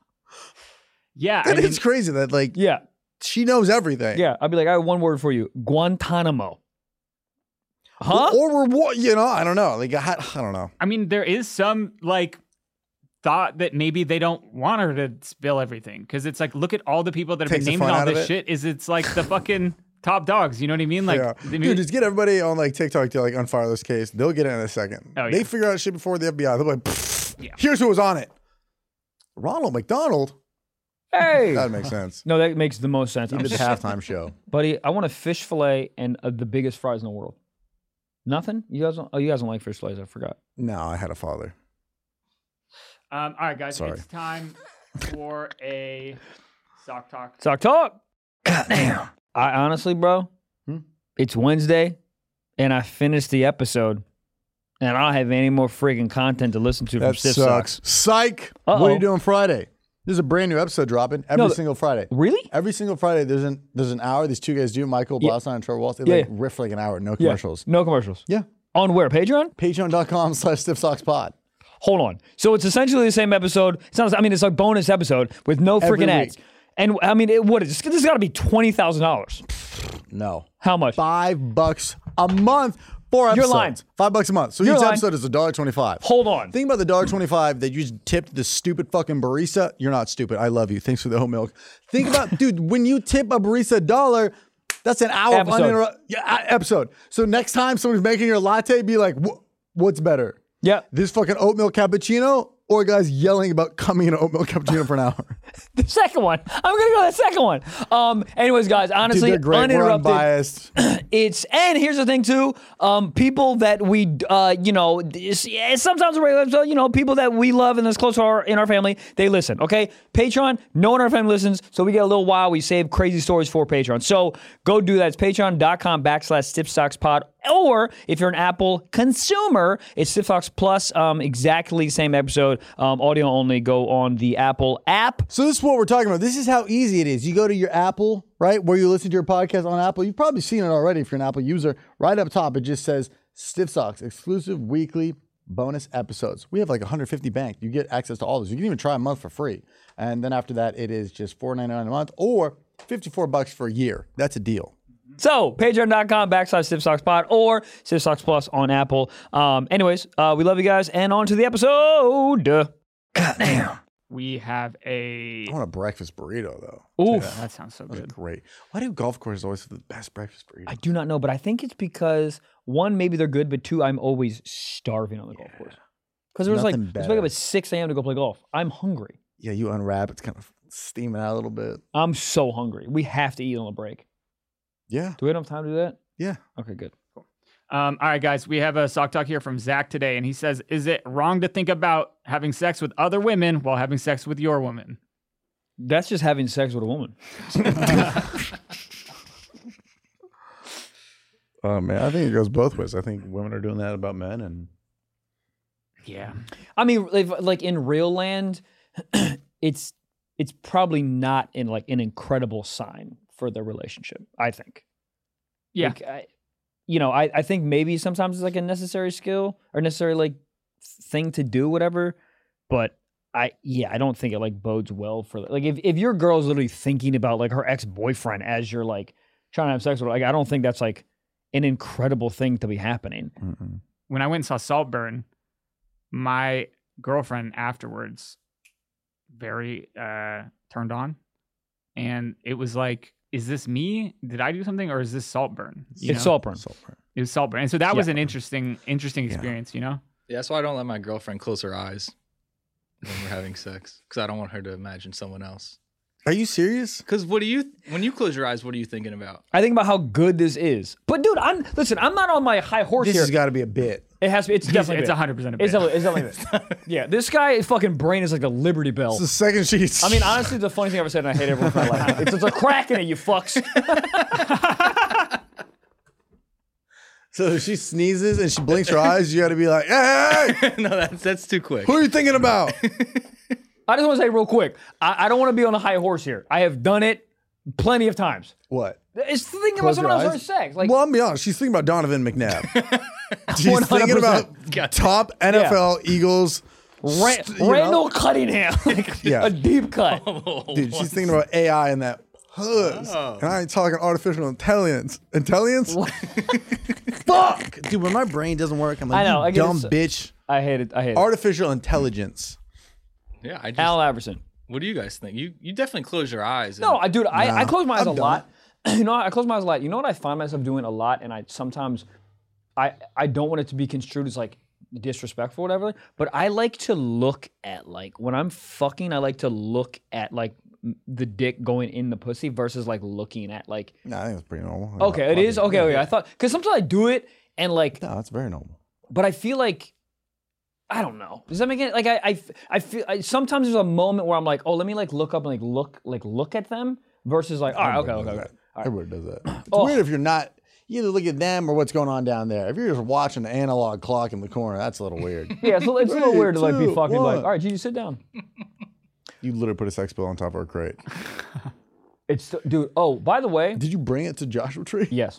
yeah. I That mean, is crazy that, like, Yeah. she knows everything. Yeah. I'd be like, I have one word for you. Guantanamo. Huh? Or reward, you know, I don't know. Like, I, I don't know. I mean, there is some like thought that maybe they don't want her to spill everything because it's like, look at all the people that have Takes the been named in fun all out of this it. shit. Is it's like the fucking top dogs? You know what I mean? Like, yeah. they- Dude, just get everybody on like TikTok to like unfire this case. They'll get it in a second. Oh, They yeah. figure out shit before the F B I. They'll be like, "Pfft, Yeah. here's who was on it. Ronald McDonald. Hey. That makes sense. No, that makes the most sense. He I'm did the s- halftime show. Buddy, I want a fish fillet and uh, the biggest fries in the world. Nothing? You guys don't, oh, you guys don't like fish fillets. I forgot. No, I had a father. um, all right, guys, Sorry. it's time for a sock talk. Talk talk. Goddamn. I honestly, bro, Hmm? it's Wednesday and I finished the episode and I don't have any more freaking content to listen to from That Stiff sucks. Socks. Psych. Uh-oh. What are you doing Friday? There's a brand new episode dropping every No, single Friday. Really? Every single Friday, there's an there's an hour. These two guys do Michael Yeah. Blaustein and Trevor Walsh. They Yeah, like yeah. riff for like an hour. No Yeah. commercials. No commercials. Yeah. On where? Patreon? Patreon.com slash Stiff Socks Pod. Hold on. So it's essentially the same episode. It's not, I mean, it's a bonus episode with no Every freaking ads. week. And I mean, it would. This has got to be twenty thousand dollars. No. How much? Five bucks a month. Four You're episodes. lying. Five bucks a month. So You're each lying. episode is a dollar twenty-five. Hold on. Think about the dollar twenty-five that you just tipped the stupid fucking barista. You're not stupid. I love you. Thanks for the oat milk. Think about, dude, when you tip a barista a dollar, that's an hour Episode. of uninterrupted yeah, a- episode. So next time someone's making your latte, be like, "Wh- what's better? Yeah. This fucking oat milk cappuccino or guys yelling about coming in an oat milk cappuccino for an hour? The second one. I'm gonna go with the second one. Um. Anyways, guys, honestly, Dude, they're great. We're uninterrupted. unbiased. It's and here's the thing too. Um, people that we, uh, you know, it's, yeah, sometimes a regular episode, you know, people that we love and that's close to our in our family, they listen. Okay, Patreon. No one in our family listens, so we get a little while. We save crazy stories for Patreon. So go do that. It's patreon.com backslash Stiff Socks Pod. Or if you're an Apple consumer, it's Stiff Socks Plus. Um, exactly same episode. Um, audio only. Go on the Apple app. So this is what we're talking about. This is how easy it is. You go to your Apple, right, where you listen to your podcast on Apple. You've probably seen it already if you're an Apple user. Right up top, it just says Stiff Socks, exclusive weekly bonus episodes. We have like one hundred fifty banked. You get access to all those. You can even try a month for free. And then after that, it is just four ninety-nine a month or fifty-four bucks for a year. That's a deal. So, patreon.com backslash Stiff Socks Pod or Stiff Socks Plus on Apple. Um, anyways, uh, we love you guys, and on to the episode. Goddamn. We have a. I want a breakfast burrito, though. Oof. Yeah, that sounds so That's good. great. Why do golf courses always have the best breakfast burrito? I do not know, but I think it's because, one, maybe they're good, but two, I'm always starving on the golf course. Because it was like, Nothing let's wake up better. at six a.m. to go play golf. I'm hungry. Yeah, you unwrap. It's kind of steaming out a little bit. I'm so hungry. We have to eat on the break. Yeah. Do we have enough time to do that? Yeah. Okay, good. Um, all right, guys, we have a sock talk here from Zach today, and he says, is it wrong to think about having sex with other women while having sex with your woman? That's just having sex with a woman. Oh, man. I think it goes both ways. I think women are doing that about men. And yeah. I mean, like, like in real land, it's it's probably not in like an incredible sign for the relationship, I think. Yeah. Like, I, you know, I, I think maybe sometimes it's like a necessary skill or necessary like thing to do, whatever. But I, yeah, I don't think it like bodes well for like if, if your girl's literally thinking about like her ex-boyfriend as you're like trying to have sex with her, like I don't think that's like an incredible thing to be happening. Mm-mm. When I went and saw Saltburn, my girlfriend afterwards very uh, turned on. And it was like, is this me? Did I do something, or is this Saltburn? You It's know? Saltburn. Saltburn. It was Saltburn. And so that Yeah. was an interesting, interesting experience, you know? Yeah, that's why I don't let my girlfriend close her eyes when we're having sex, because I don't want her to imagine someone else. Are you serious? Because what do you, when you close your eyes, what are you thinking about? I think about how good this is. But dude, I'm listen, I'm not on my high horse This here. has got to be a bit. It has to be, it's definitely It's a one hundred percent a It's bit. definitely, it's definitely a bit. Yeah, this guy fucking brain is like a Liberty Bell. It's the second sheets. I mean, honestly, it's the funniest thing I've ever said, and I hate everyone for not laughing. It's, it's a crack in it, you fucks. So if she sneezes and she blinks her eyes, you got to be like, hey, hey, hey, No, that's that's too quick. who are you thinking about? I just want to say real quick, I, I don't want to be on a high horse here. I have done it plenty of times. What? It's thinking Close about your someone else eyes? having sex. Like, Well, I'm be honest. She's thinking about Donovan McNabb. She's one hundred thinking percent. about Gotcha. top N F L Eagles. Ra- st- you know? Randall Cunningham. Like, Yeah. a deep cut. Dude, she's thinking about A I in that puss. Oh. And I ain't talking artificial intelligence. Intelligence? Fuck! Dude, when my brain doesn't work, I'm like, I know, I you get dumb it. bitch. I hate it. I hate it. Artificial intelligence. Yeah, I just. Al Iverson. What do you guys think? You you definitely close your eyes. No, and- I dude, I, I Nah, close my eyes I've a done lot. You know, I close my eyes a lot. You know what I find myself doing a lot, and I sometimes, I I don't want it to be construed as like disrespectful or whatever. But I like to look at like when I'm fucking, I like to look at like m- the dick going in the pussy versus like looking at like. Nah, I think it's pretty normal. Okay, it is okay. Okay, I thought because sometimes I do it and like, No, it's very normal. but I feel like. I don't know. Does that make it like I I, I feel I, sometimes there's a moment where I'm like, oh, let me like look up and like look like look at them versus like, all right, okay, Everybody okay, does okay. that. Everybody does that. It's Oh. weird if you're not. You either look at them or what's going on down there. If you're just watching the analog clock in the corner, that's a little weird. Yeah, so it's a little Three, weird to like be two, fucking like, one. all right, Gigi, sit down. You literally put a sex pill on top of her crate. It's dude. Oh, by the way, Did you bring it to Joshua Tree? yes.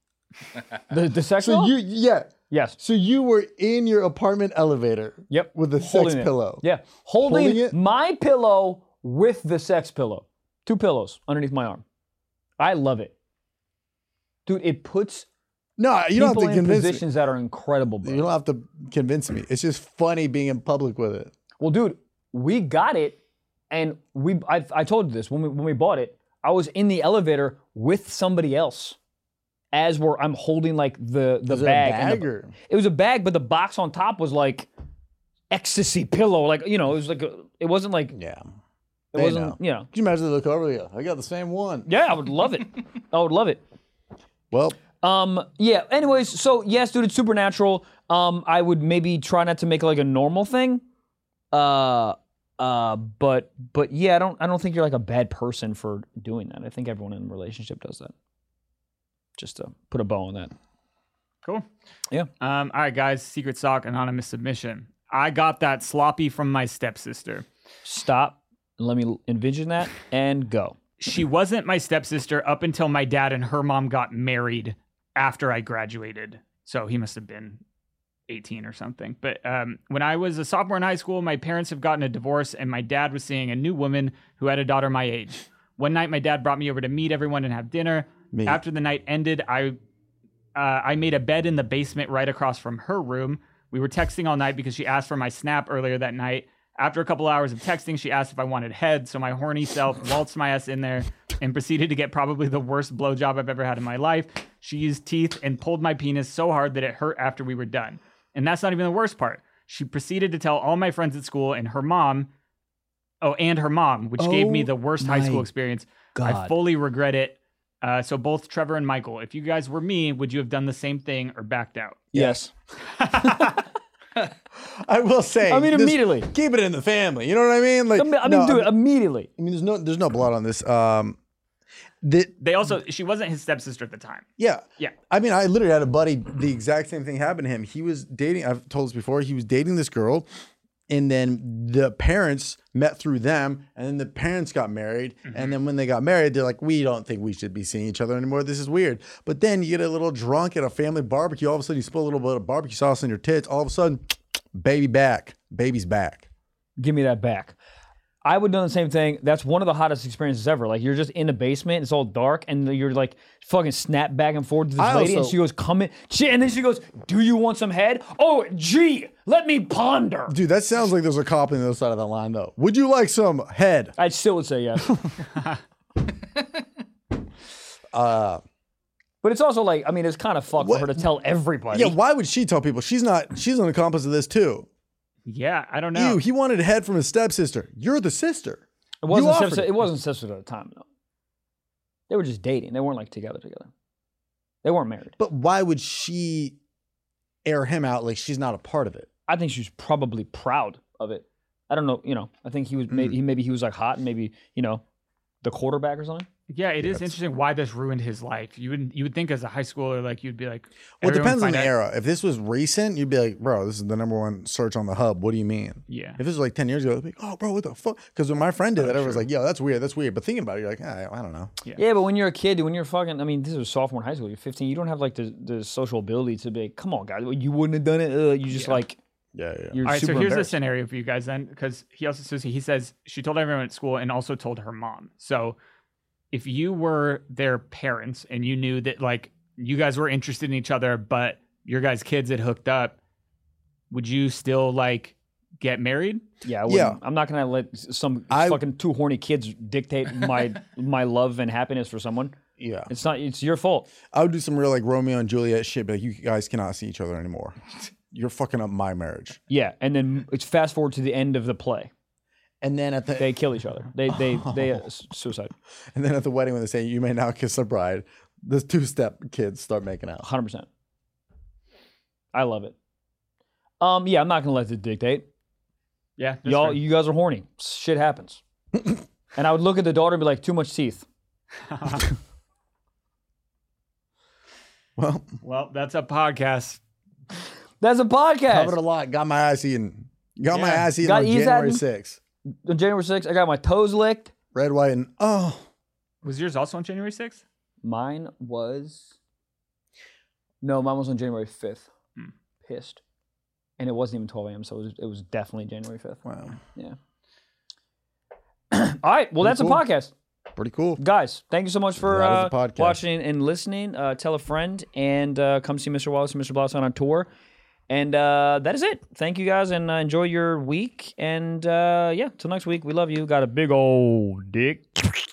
The the sex So pill? you, yeah. yes. So you were in your apartment elevator. Yep. With a sex Holding it. pillow. Yeah, holding, Holding it? my pillow with the sex pillow. Two pillows underneath my arm. I love it, dude. It puts No, you don't people have to in convince me. positions that are incredible, bro. You don't have to convince me. It's just funny being in public with it. Well, dude, we got it, and we I, I told you this when we when we bought it. I was in the elevator with somebody else, as we're I'm holding like the the Was it a bag. and bag the- or- It was a bag, but the box on top was like ecstasy pillow, like you know, it was like a, it wasn't like Yeah. it They wasn't know. you know. Could you imagine they look over you? I got the same one. Yeah, I would love it. I would love it. Well, Um, yeah. Anyways, so yes, dude, it's supernatural. Um, I would maybe try not to make it like a normal thing. Uh, uh, but but yeah, I don't I don't think you're like a bad person for doing that. I think everyone in a relationship does that. Just to put a bow on that. Cool. Yeah. Um, all right, guys. Secret sock, anonymous submission. I got that sloppy from my stepsister. Stop. Let me envision that and go. She wasn't my stepsister up until my dad and her mom got married after I graduated. So he must have been eighteen or something. But um, when I was a sophomore in high school, my parents have gotten a divorce and my dad was seeing a new woman who had a daughter my age. One night, my dad brought me over to meet everyone and have dinner. Me. After the night ended, I uh, I made a bed in the basement right across from her room. We were texting all night because she asked for my snap earlier that night. After a couple hours of texting, she asked if I wanted head, so my horny self waltzed my ass in there and proceeded to get probably the worst blowjob I've ever had in my life. She used teeth and pulled my penis so hard that it hurt after we were done. And that's not even the worst part. She proceeded to tell all my friends at school and her mom Oh, and her mom, which gave me the worst high school my experience. God. I fully regret it. Uh, so both Trevor and Michael, if you guys were me, would you have done the same thing or backed out? Yes. I will say. I mean, this- immediately. Keep it in the family. You know what I mean? Like, I mean, I no, mean do I it immediately. I mean, there's no, there's no blood on this. Um, the, They also, she wasn't his stepsister at the time. yeah, Yeah. I mean, I literally had a buddy. The exact same thing happened to him. He was dating. I've told this before. He was dating this girl, and then the parents met through them, and then the parents got married. Mm-hmm. And then when they got married, they're like, "We don't think we should be seeing each other anymore. This is weird." But then you get a little drunk at a family barbecue. All of a sudden, you spill a little bit of barbecue sauce on your tits. All of a sudden, baby back, baby's back. Give me that back. I would do the same thing. That's one of the hottest experiences ever. Like you're just in the basement, it's all dark, and you're like fucking snap back and forth to this I lady, and also- she goes, "Come in," she, and then she goes, "Do you want some head?" Oh, gee, let me ponder. Dude, that sounds like there's a cop on the other side of that line, though. Would you like some head? I still would say yes. Uh, But it's also like, I mean, it's kind of fucked for her to tell everybody. yeah, why would she tell people? She's not, she's an accomplice of this too. Yeah, I don't know. Ew, he wanted head from his stepsister. You're the sister. It wasn't You offered sister, it. it wasn't sisters at the time though. They were just dating. They weren't like together together. They weren't married. But why would she air him out like she's not a part of it? I think she was probably proud of it. I don't know, you know. I think he was maybe he maybe he was like hot and maybe, you know, the quarterback or something. Yeah, it is interesting why this ruined his life. You would you would think as a high schooler, like you'd be like, Well, it everyone depends on find the out- era. If this was recent, you'd be like, bro, this is the number one search on the hub. What do you mean? Yeah. If this was like ten years ago, I'd be like, oh, bro, what the fuck? Because when my friend did that, everyone was like, yo, that's weird. That's weird. But thinking about it, you're like, ah, I don't know. Yeah. Yeah, but when you're a kid, when you're fucking, I mean, this was sophomore in high school, you're fifteen, you don't have like the, the social ability to be like, come on, guys, you wouldn't have done it. Uh, you just like, Yeah, yeah. you're All right, so super here's a embarrassed. scenario for you guys then, because he also says he says she told everyone at school and also told her mom. So if you were their parents and you knew that like you guys were interested in each other, but your guys' kids had hooked up, would you still like get married? Yeah, I Yeah. wouldn't. I'm not gonna let some I- fucking two horny kids dictate my my love and happiness for someone. Yeah. It's not. It's your fault. I would do some real like Romeo and Juliet shit, but like, you guys cannot see each other anymore. You're fucking up my marriage. Yeah, and then it's fast forward to the end of the play. And then at the They kill each other. They they they uh, s- suicide. and then at the wedding when they say you may now kiss the bride, the two step kids start making out. one hundred percent. I love it. Um, yeah, I'm not gonna let it dictate. Yeah, that's Y'all, fair. you guys are horny. Shit happens. And I would look at the daughter and be like, too much teeth. Well, Well, that's a podcast. That's a podcast. covered a lot. Got my ass eaten. Got my Yeah. ass eaten Got on ease January at- sixth. On January sixth, I got my toes licked. Red, white, and oh. Was yours also on January sixth? Mine was no, mine was on January fifth. Hmm. Pissed, and it wasn't even twelve a.m. So it was, it was definitely January fifth. Wow. Yeah. All right. Well, that's cool. a podcast, Pretty cool. guys. Thank you so much for That is uh, a podcast. watching and listening. Uh, tell a friend and uh, come see Mister Wallace and Mister Bloss on tour. And uh, that is it. Thank you guys, and uh, enjoy your week. And uh, yeah, till next week. We love you. Got a big old dick.